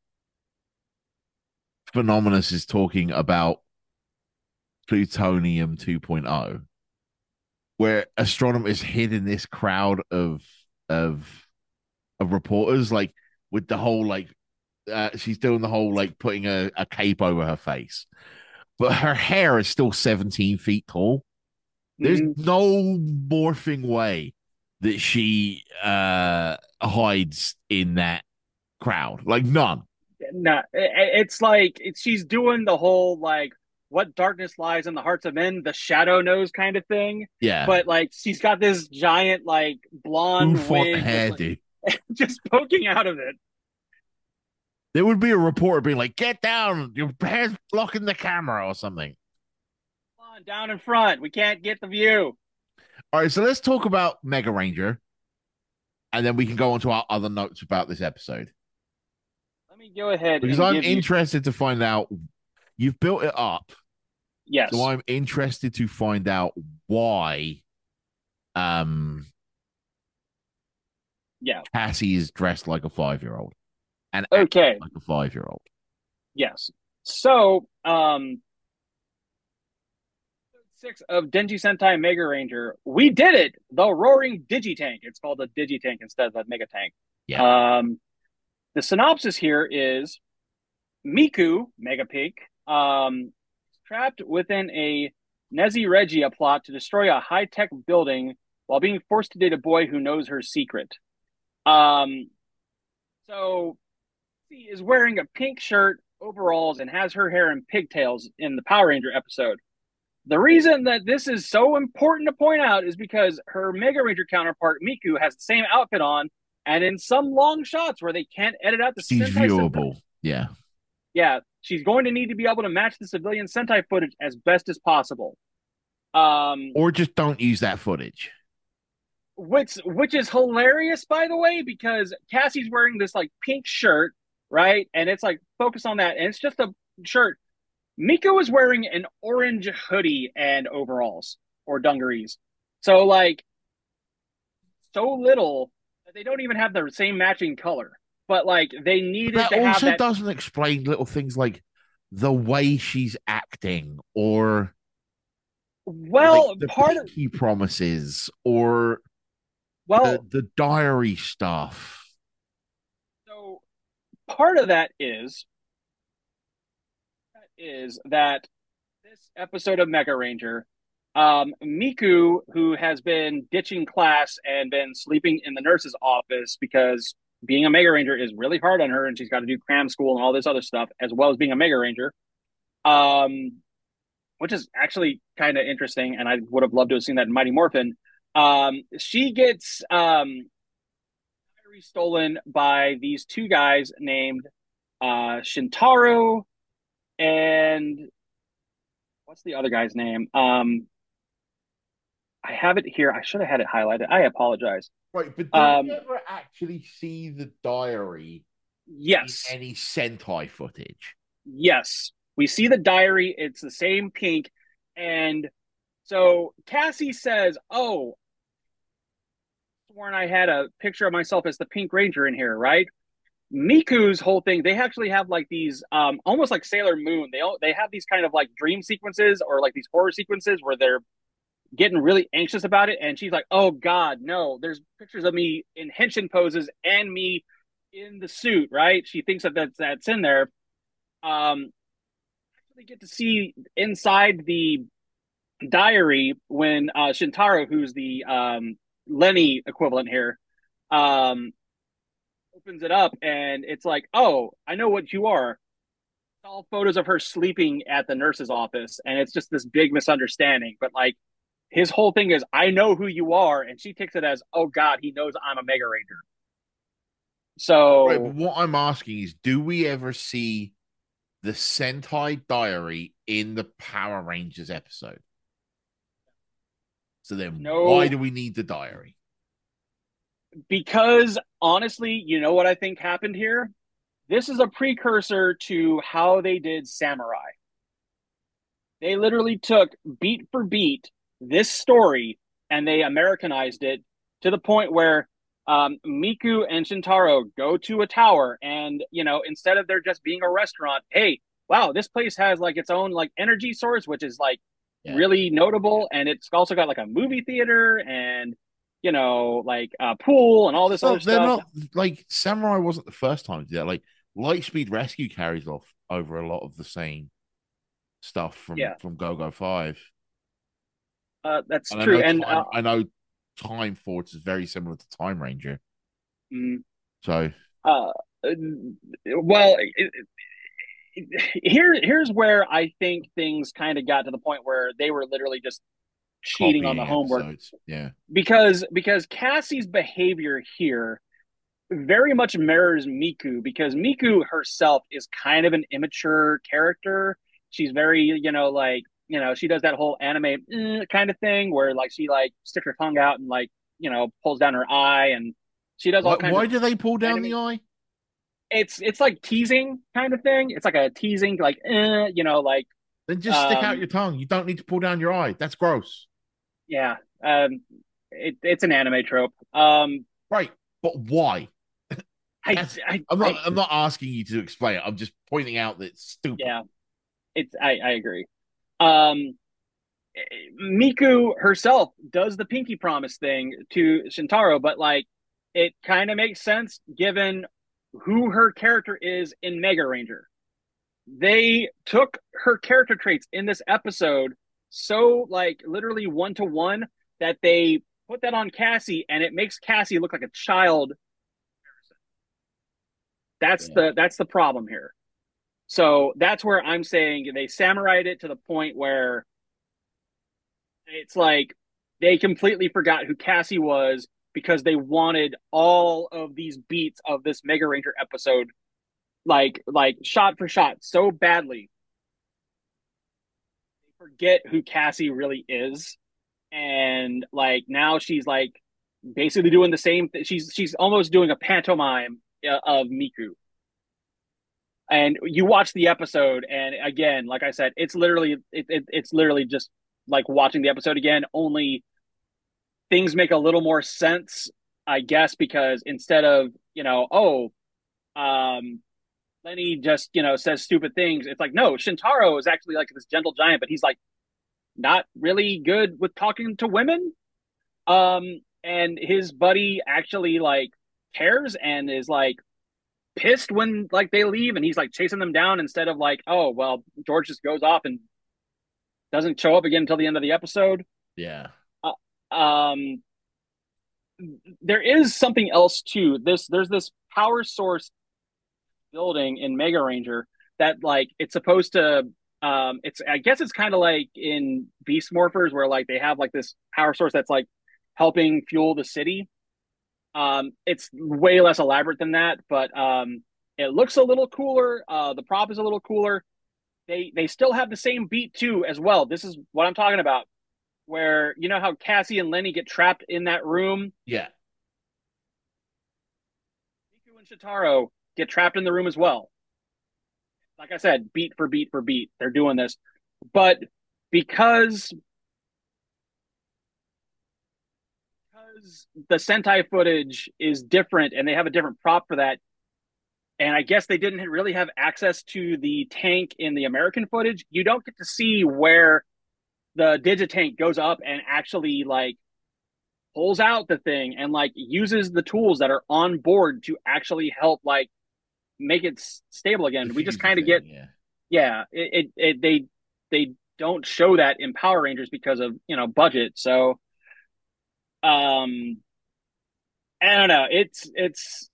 Phenomenus is talking about Plutonium 2.0, where Astronomer is hid in this crowd of of of reporters, like with the whole like uh, she's doing the whole like putting a, a cape over her face, but her hair is still seventeen feet tall. There's mhm. no morphing way that she uh hides in that crowd. Like none. No, it's like it's, she's doing the whole like what darkness lies in the hearts of men, the shadow knows kind of thing. Yeah. But like she's got this giant like blonde Bouffant wig just like hairdo. just poking out of it. There would be a reporter being like, "Get down! Your hair's blocking the camera" or something. Come on, down in front. We can't get the view. All right, so let's talk about Mega Ranger, and then we can go on to our other notes about this episode. Let me go ahead Because and I'm give you interested to find out. You've built it up, so yes. I'm interested to find out why um Yeah. Cassie is dressed like a five year old and acts Okay. like a five year old. Yes. So, um six of Denji Sentai Mega Ranger, we did it. The Roaring Digitank. It's called the Digitank instead of the Mega Tank. Yeah. Um the synopsis here is Miku, Mega Pink, um, trapped within a Nezi Regia plot to destroy a high tech building while being forced to date a boy who knows her secret. Um, so she is wearing a pink shirt, overalls, and has her hair in pigtails in the Power Ranger episode. The reason that this is so important to point out is because her Mega Ranger counterpart, Miku, has the same outfit on, and in some long shots where they can't edit out the She's Sentai civ- viewable. Yeah. yeah, she's going to need to be able to match the civilian Sentai footage as best as possible. Um, Or just don't use that footage. which which is hilarious, by the way, because Cassie's wearing this like pink shirt, right? And it's like focus on that, and it's just a shirt. Miko is wearing an orange hoodie and overalls or dungarees. So like so little that they don't even have the same matching color. But like they needed That to have also that. doesn't explain little things like the way she's acting or like Well, the part of pinky promises or the, well, the diary stuff. so part of that is is that this episode of Mega Ranger, um, Miku, who has been ditching class and been sleeping in the nurse's office because being a Mega Ranger is really hard on her, and she's got to do cram school and all this other stuff, as well as being a Mega Ranger. Um, which is actually kind of interesting, and I would have loved to have seen that in Mighty Morphin. Um, she gets um, stolen by these two guys named uh, Shintaro and what's the other guy's name? Um, I have it here. I should have had it highlighted. I apologize. Right, but do we Um, ever actually see the diary in yes, any Sentai footage? yes. We see the diary. It's the same pink. And so Cassie says, "Oh, sworn I had a picture of myself as the Pink Ranger in here, right?" Miku's whole thing, they actually have like these um almost like Sailor Moon. They all they have these kind of like dream sequences or like these horror sequences where they're getting really anxious about it, and she's like, "Oh God, no! There's pictures of me in henshin poses and me in the suit." Right? She thinks that that's that's in there. Um, actually get to see inside the diary when uh, Shintaro, who's the um, Lenny equivalent here, um, opens it up, and it's like, "Oh, I know what you are." It's all photos of her sleeping at the nurse's office, and it's just this big misunderstanding. But like, his whole thing is, "I know who you are," and she takes it as, "Oh God, he knows I'm a Mega Ranger." Right, but So what I'm asking is, do we ever see the Sentai diary in the Power Rangers episode? So then, why no, do we need the diary? because honestly, you know what I think happened here? This is a precursor to how they did Samurai. They literally took beat for beat this story and they Americanized it to the point where um, Miku and Shintaro go to a tower, and you know, instead of there just being a restaurant, hey, wow, this place has like its own like energy source, which is like Yeah. really notable, and it's also got like a movie theater and you know like a pool and all this other So they're stuff. not like Samurai wasn't the first time to do that. Like Lightspeed Rescue carries off over a lot of the same stuff from Yeah, from Go Go Five, uh, that's and I true. know And uh, time I know Time Force is very similar to Time Ranger. mm, So uh, well, it, here here's where I think things kind of got to the point where they were literally just cheating on the copying homework episodes, yeah. because because Cassie's behavior here very much mirrors Miku because Miku herself is kind of an immature character. She's very, you know, like, you know, she does that whole anime eh, kind of thing where like she like sticks her tongue out and like, you know, pulls down her eye and she does all Why kinds why of do they pull down anime. the eye? It's it's like teasing kind of thing. It's like a teasing like eh, you know, like Then just stick out um your tongue. You don't need to pull down your eye. That's gross. yeah, um it, it's an anime trope. Um Right. But why? I That's I I'm not I I'm not asking you to explain it. I'm just pointing out that it's stupid. yeah, it's I I agree. Um Miku herself does the pinky promise thing to Shintaro, but like it kind of makes sense given who her character is in Mega Ranger. they took her character traits in this episode so like literally one to one that they put that on Cassie, and it makes Cassie look like a child. That's Yeah. the that's the problem here. So that's where I'm saying they samurai'd it to the point where it's like they completely forgot who Cassie was because they wanted all of these beats of this Mega Ranger episode like like shot for shot so badly. They forget who Cassie really is, and like now she's like basically doing the same thing. She's she's almost doing a pantomime uh, of Miku. And you watch the episode, and again, like I said, it's literally it, it, it's literally just like watching the episode again. Only things make a little more sense, I guess, because instead of you know, oh, um, Lenny just you know says stupid things. It's like no, Shintaro is actually like this gentle giant, but he's like not really good with talking to women. Um, and his buddy actually like cares and is like pissed when like they leave, and he's like chasing them down instead of like, oh well, George just goes off and doesn't show up again until the end of the episode. Yeah. Uh, um, there is something else too. This there's this power source building in Mega Ranger that like it's supposed to. Um, it's I guess it's kind of like in Beast Morphers where like they have like this power source that's like helping fuel the city. Um, it's way less elaborate than that, but um, it looks a little cooler. Uh, the prop is a little cooler. They they still have the same beat too as well. This is what I'm talking about. Where you know how Cassie and Lenny get trapped in that room, Yeah. Miku and Shitaro get trapped in the room as well. Like I said, beat for beat for beat, they're doing this. But because because the Sentai footage is different and they have a different prop for that, and I guess they didn't really have access to the tank in the American footage, you don't get to see where the Digitank goes up and actually like pulls out the thing and like uses the tools that are on board to actually help like make it stable again. We just Diffuse the kind of thing. get Yeah. yeah, it, it, it they they don't show that in Power Rangers because of you know budget. So um, I don't know. It's it's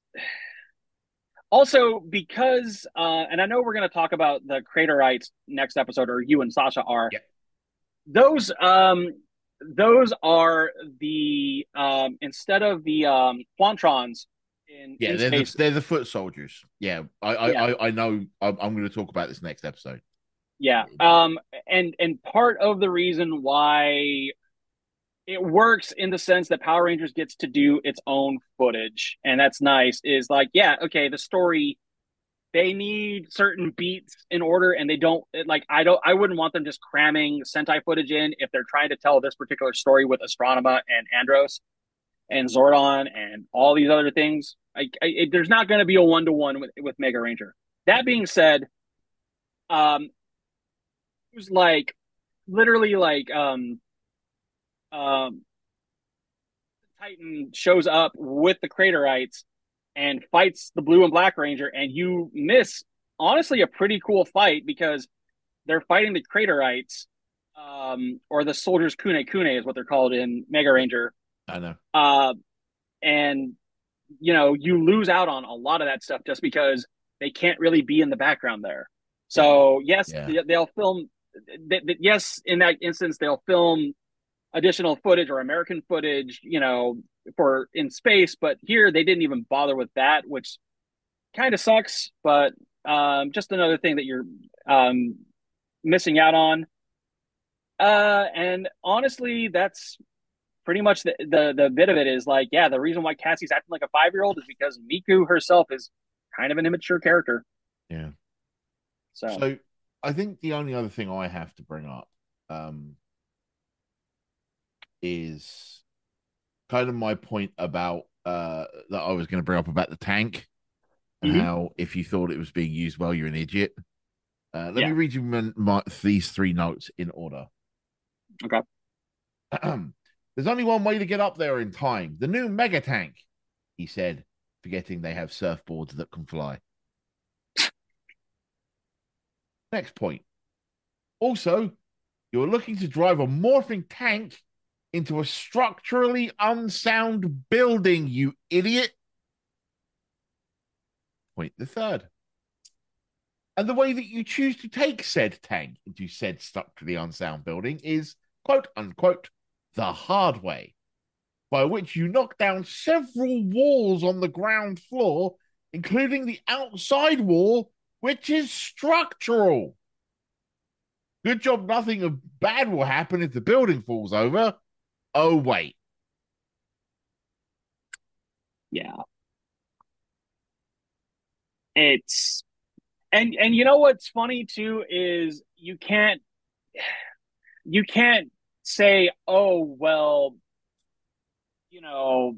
also because uh, and I know we're going to talk about the Craterites next episode, or you and Sasha are Yeah. those um those are the um instead of the um Quantrons in Yeah. in They're the space. they're the foot soldiers. Yeah. I I Yeah, I, I know. I'm, I'm going to talk about this next episode. yeah. Um, and and part of the reason why it works in the sense that Power Rangers gets to do its own footage, and that's nice. Is like, yeah, okay, the story they need certain beats in order, and they don't like. I don't. I wouldn't want them just cramming Sentai footage in if they're trying to tell this particular story with Astronema and Andros and Zordon and all these other things. I, I, it, there's not going to be a one to one with with Mega Ranger. That being said, um, it was like literally like um um Titan shows up with the Craterites and fights the Blue and Black Ranger, and you miss honestly a pretty cool fight because they're fighting the Craterites, um, or the soldiers Kune Kune is what they're called in Mega Yeah. Ranger. I know. Uh, and you know you lose out on a lot of that stuff just because they can't really be in the background there. Yeah. So yes, Yeah. they'll film. Yes, in that instance, they'll film additional footage or American footage, you know, for in space. But here they didn't even bother with that, which kind of sucks. But um, just another thing that you're um, missing out on. Uh, and honestly, that's pretty much the, the the bit of it is like, yeah, the reason why Cassie's acting like a five year old is because Miku herself is kind of an immature character. Yeah. So, So I think the only other thing I have to bring up um, is kind of my point about uh, that I was going to bring up about the tank and mm-hmm. how if you thought it was being used well, you're an idiot. Uh, let Yeah. me read you my, my, these three notes in order. Okay. There's only one way to get up there in time. The new mega tank, he said, forgetting they have surfboards that can fly. Next point. Also, you're looking to drive a morphing tank into a structurally unsound building, you idiot. Point the third. And the way that you choose to take said tank into said structurally unsound building is, quote unquote, the hard way, by which you knock down several walls on the ground floor, including the outside wall, which is structural. Good job, nothing bad will happen if the building falls over. Oh, wait. Yeah. It's and and you know what's funny too is you can't you can't say, oh well, you know,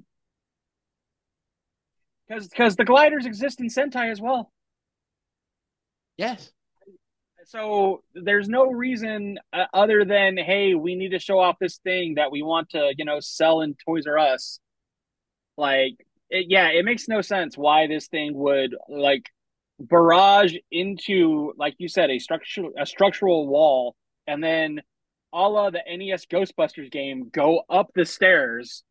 because because the gliders exist in Sentai as well. Yes. So there's no reason uh, other than, hey, we need to show off this thing that we want to, you know, sell in Toys R Us. Like, it, yeah, it makes no sense why this thing would like barrage into, like you said, a structural a structural wall, and then a la the N E S Ghostbusters game, go up the stairs.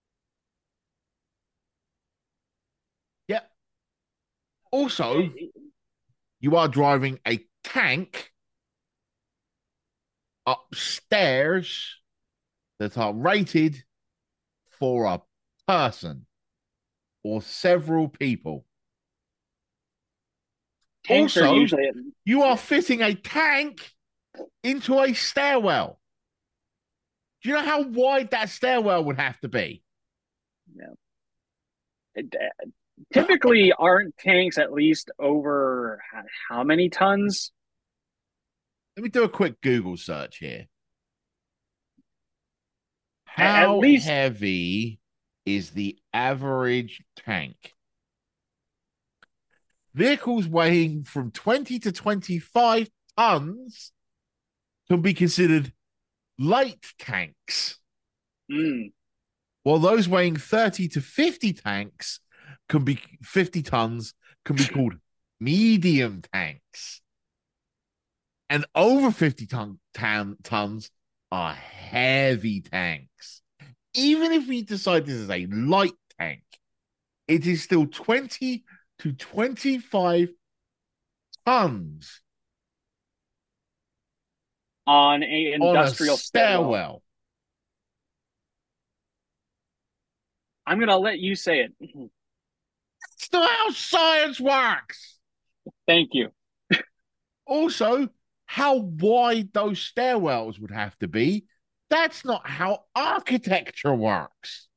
Yep. It, Also, it, you are driving a tank upstairs that are rated for a person or several people. tanks are Also, usually, you are fitting a tank into a stairwell. Do you know how wide that stairwell would have to be? yeah. It, typically aren't tanks at least over how many tons? Let me do a quick Google search here. At How least, heavy is the average tank? Vehicles weighing from twenty to twenty-five tons can be considered light tanks, mm, while those weighing thirty to fifty tanks can be fifty tons can be called medium tanks. And over fifty ton, ton, tons are heavy tanks. Even if we decide this is a light tank, it is still twenty to twenty-five tons on a on a industrial stairwell. stairwell. I'm gonna let you say it. It's not how science works. Thank you. Also, how wide those stairwells would have to be, that's not how architecture works.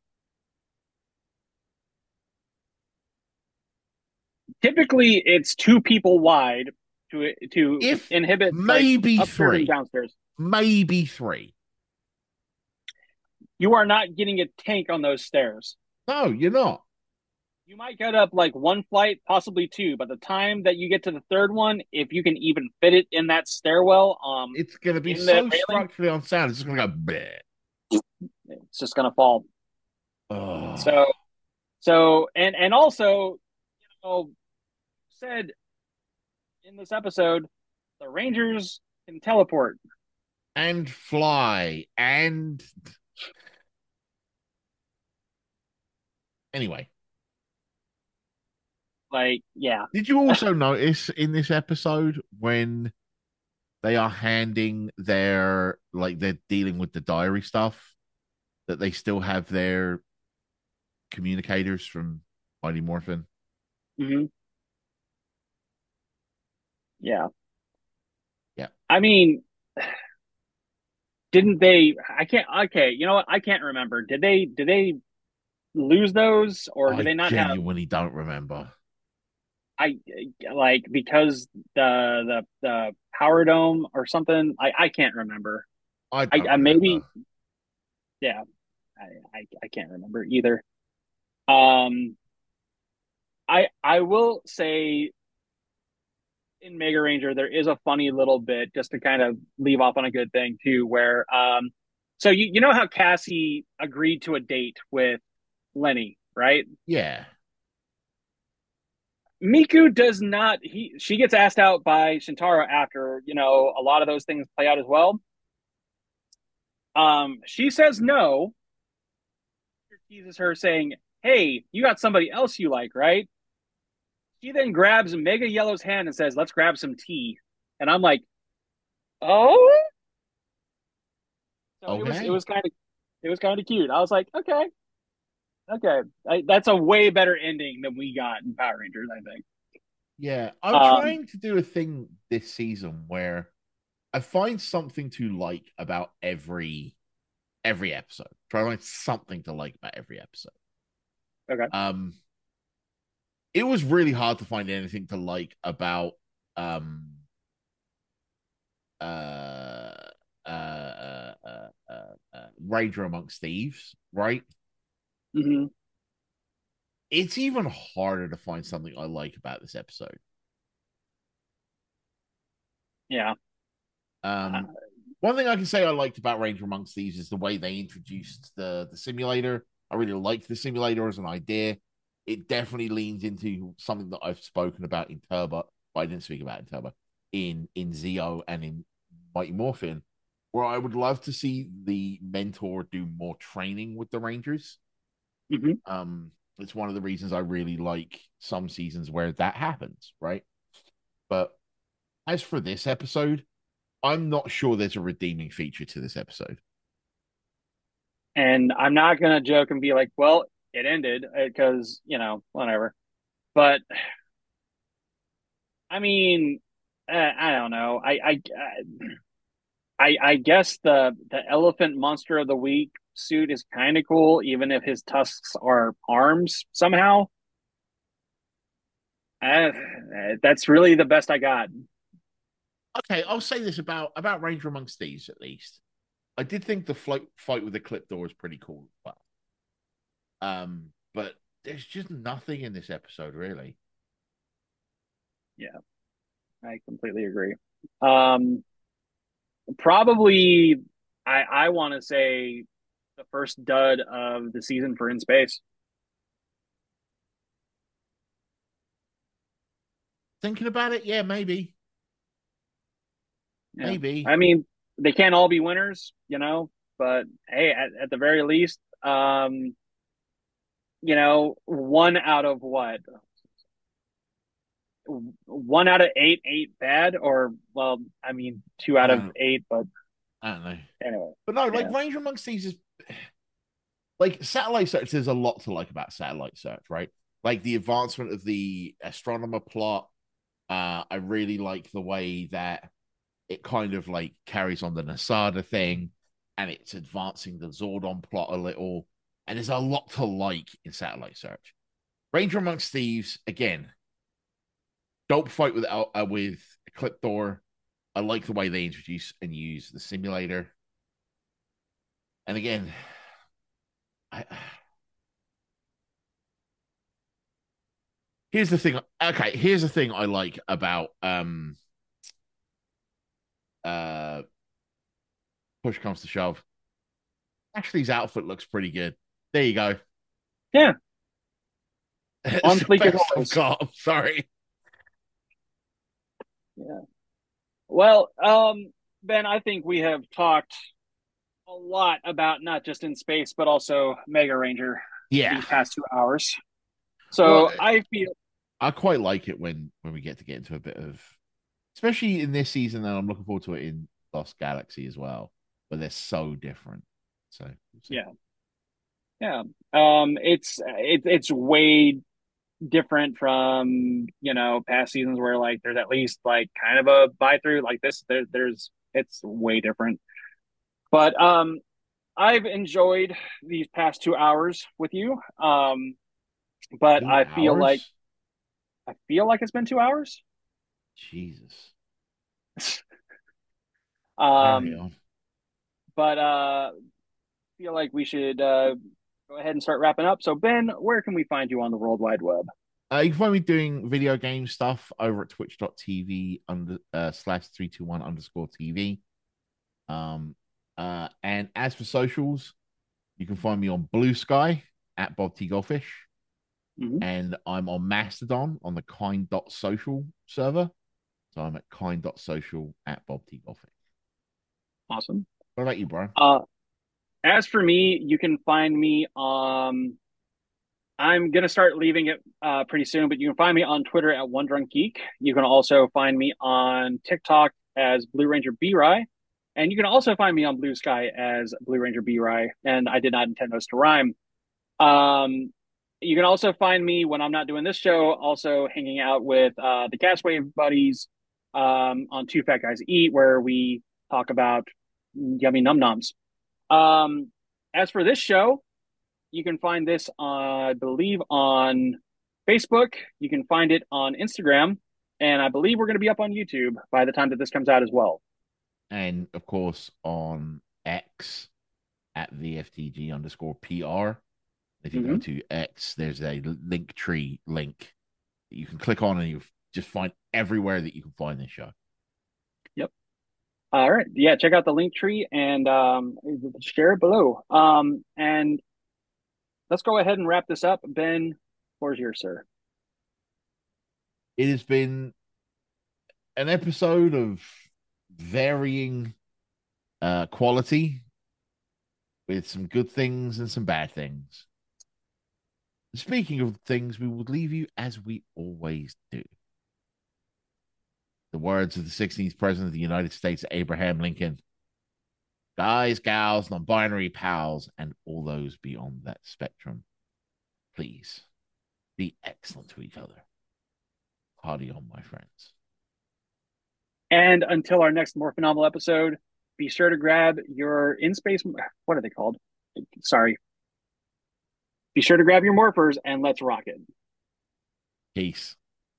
Typically, it's two people wide to to If inhibit like maybe upstairs and three, downstairs. maybe three. You are not getting a tank on those stairs. No, you're not. You might get up like one flight, possibly two. By the time that you get to the third one, if you can even fit it in that stairwell, um, It's going to be in the so railing, structurally unsound. It's just going to go bleh. it's just gonna fall. Oh. So, so, and and also, you know, said in this episode, the Rangers can teleport. And fly. And anyway, Like, yeah. did you also notice in this episode when they are handing their, like, they're dealing with the diary stuff, that they still have their communicators from Mighty Morphin? hmm Yeah. Yeah. I mean, didn't they? I can't. Okay, you know what? I can't remember. Did they? Did they lose those, or did I they not have? genuinely don't remember. I like because the the the power dome or something. I I can't remember. I I, don't I maybe remember. yeah. I, I I can't remember either. Um, I I will say in Mega Ranger there is a funny little bit just to kind of leave off on a good thing too, where um, so you you know how Cassie agreed to a date with Lenny, right? Yeah. Miku does not. He she gets asked out by Shintaro after you know a lot of those things play out as well. Um, she says no. Teases her, saying, "Hey, you got somebody else you like, right?" She then grabs Mega Yellow's hand and says, "Let's grab some tea." And I'm like, "Oh." So it was it Okay. was kind of it was kind of cute. I was like, "Okay, okay, I, that's a way better ending than we got in Power Rangers, I think." Yeah, I'm Um, trying to do a thing this season where I find something to like about every every episode. Try to find something to like about every episode. okay. Um, it was really hard to find anything to like about um uh uh uh, uh, uh, uh Ranger Amongst Thieves, right? Hmm. It's even harder to find something I like about this episode. Yeah. Uh, Um, one thing I can say I liked about Ranger Amongst Thieves is the way they introduced the the simulator. I really liked the simulator as an idea. It definitely leans into something that I've spoken about in Turbo, but I didn't speak about in Turbo, in in Zeo and in Mighty Morphin, where I would love to see the mentor do more training with the Rangers. hmm. Um, it's one of the reasons I really like some seasons where that happens, right? But as for this episode, I'm not sure there's a redeeming feature to this episode. And I'm not gonna joke and be like, "Well, it ended," because you know whatever. But I mean, uh, I don't know. I I I I guess the the elephant monster of the week suit is kind of cool, even if his tusks are arms somehow. Uh, that's really the best I got. Okay, I'll say this about about Ranger Amongst Thieves at least. I did think the float fight with the clip door was pretty cool, but um, but there's just nothing in this episode really. Yeah, I completely agree. Um, probably, I I want to say the first dud of the season for In Space. Thinking about it, yeah, maybe, Yeah, maybe. I mean they can't all be winners, you know, but hey, at, at the very least, um, you know, one out of what one out of eight eight bad, or well, I mean two out I of don't, eight, but I don't know. anyway, But no, like yeah. Ranger Amongst Thieves is like Satellite Search. There's a lot to like about Satellite Search, right? Like the advancement of the astronomer plot. Uh, I really like the way that it kind of like carries on the Nasada thing and it's advancing the Zordon plot a little. And there's a lot to like in Satellite Search. Ranger Amongst Thieves, again, don't fight with uh, with Clipdoor. I like the way they introduce and use the simulator. And again, I, here's the thing. Okay, here's the thing I like about um uh push comes to shove. Ashley's outfit looks pretty good. There you go. Yeah, It's on the fleek as best I've always. got. I'm sorry. Yeah. Well, um, Ben, I think we have talked a lot about not just In Space, but also Mega Ranger Yeah. these past two hours. Well, So I feel, I quite like it when when we get to get into a bit of, especially in this season, and I'm looking forward to it in Lost Galaxy as well, but they're so different. So we'll see. yeah, yeah. Um, it's it, it's way different from you know past seasons where like there's at least like kind of a buy through like this. There, there's it's way different. But um, I've enjoyed these past two hours with you. Um, but Two I feel like hours? I feel like it's been two hours. Jesus. Carry um, on. but uh, feel like we should uh, go ahead and start wrapping up. So Ben, where can we find you on the World Wide Web? Uh, you can find me doing video game stuff over at twitch.tv under uh, slash three two one underscore TV. Um, uh, and as for socials, you can find me on Blue Sky at Bob T Goldfish. Hmm. And I'm on Mastodon on the kind dot social server. So I'm at kind dot social at Bob T. Golfing. Awesome. What about you, Brian? Uh, as for me, you can find me. Um, I'm gonna start leaving it uh, pretty soon, but you can find me on Twitter at One Drunk Geek. You can also find me on TikTok as Blue Ranger B Rye, and you can also find me on Blue Sky as Blue Ranger B Rye. And I did not intend those to rhyme. Um, you can also find me when I'm not doing this show, also hanging out with uh, the Castwave buddies um, on Two Fat Guys Eat, where we talk about yummy num noms. Um, as for this show, you can find this, uh, I believe, on Facebook. You can find it on Instagram, and I believe we're going to be up on YouTube by the time that this comes out as well. And of course on X at V F T G underscore P R. If you go Mm-hmm. to X, there's a link tree link that you can click on and you just find everywhere that you can find this show. Yep. All right. Yeah, check out the link tree and um, share it below. Um, and let's go ahead and wrap this up. Ben, floor's yours, sir. It has been an episode of varying uh, quality with some good things and some bad things. Speaking of things, we will leave you as we always do. The words of the sixteenth President of the United States, Abraham Lincoln. Guys, gals, non binary pals, and all those beyond that spectrum, please be excellent to each other. Party on, my friends. And until our next more phenomenal episode, be sure to grab your in space. What are they called? Sorry. Be sure to grab your morphers and let's rock it. Peace.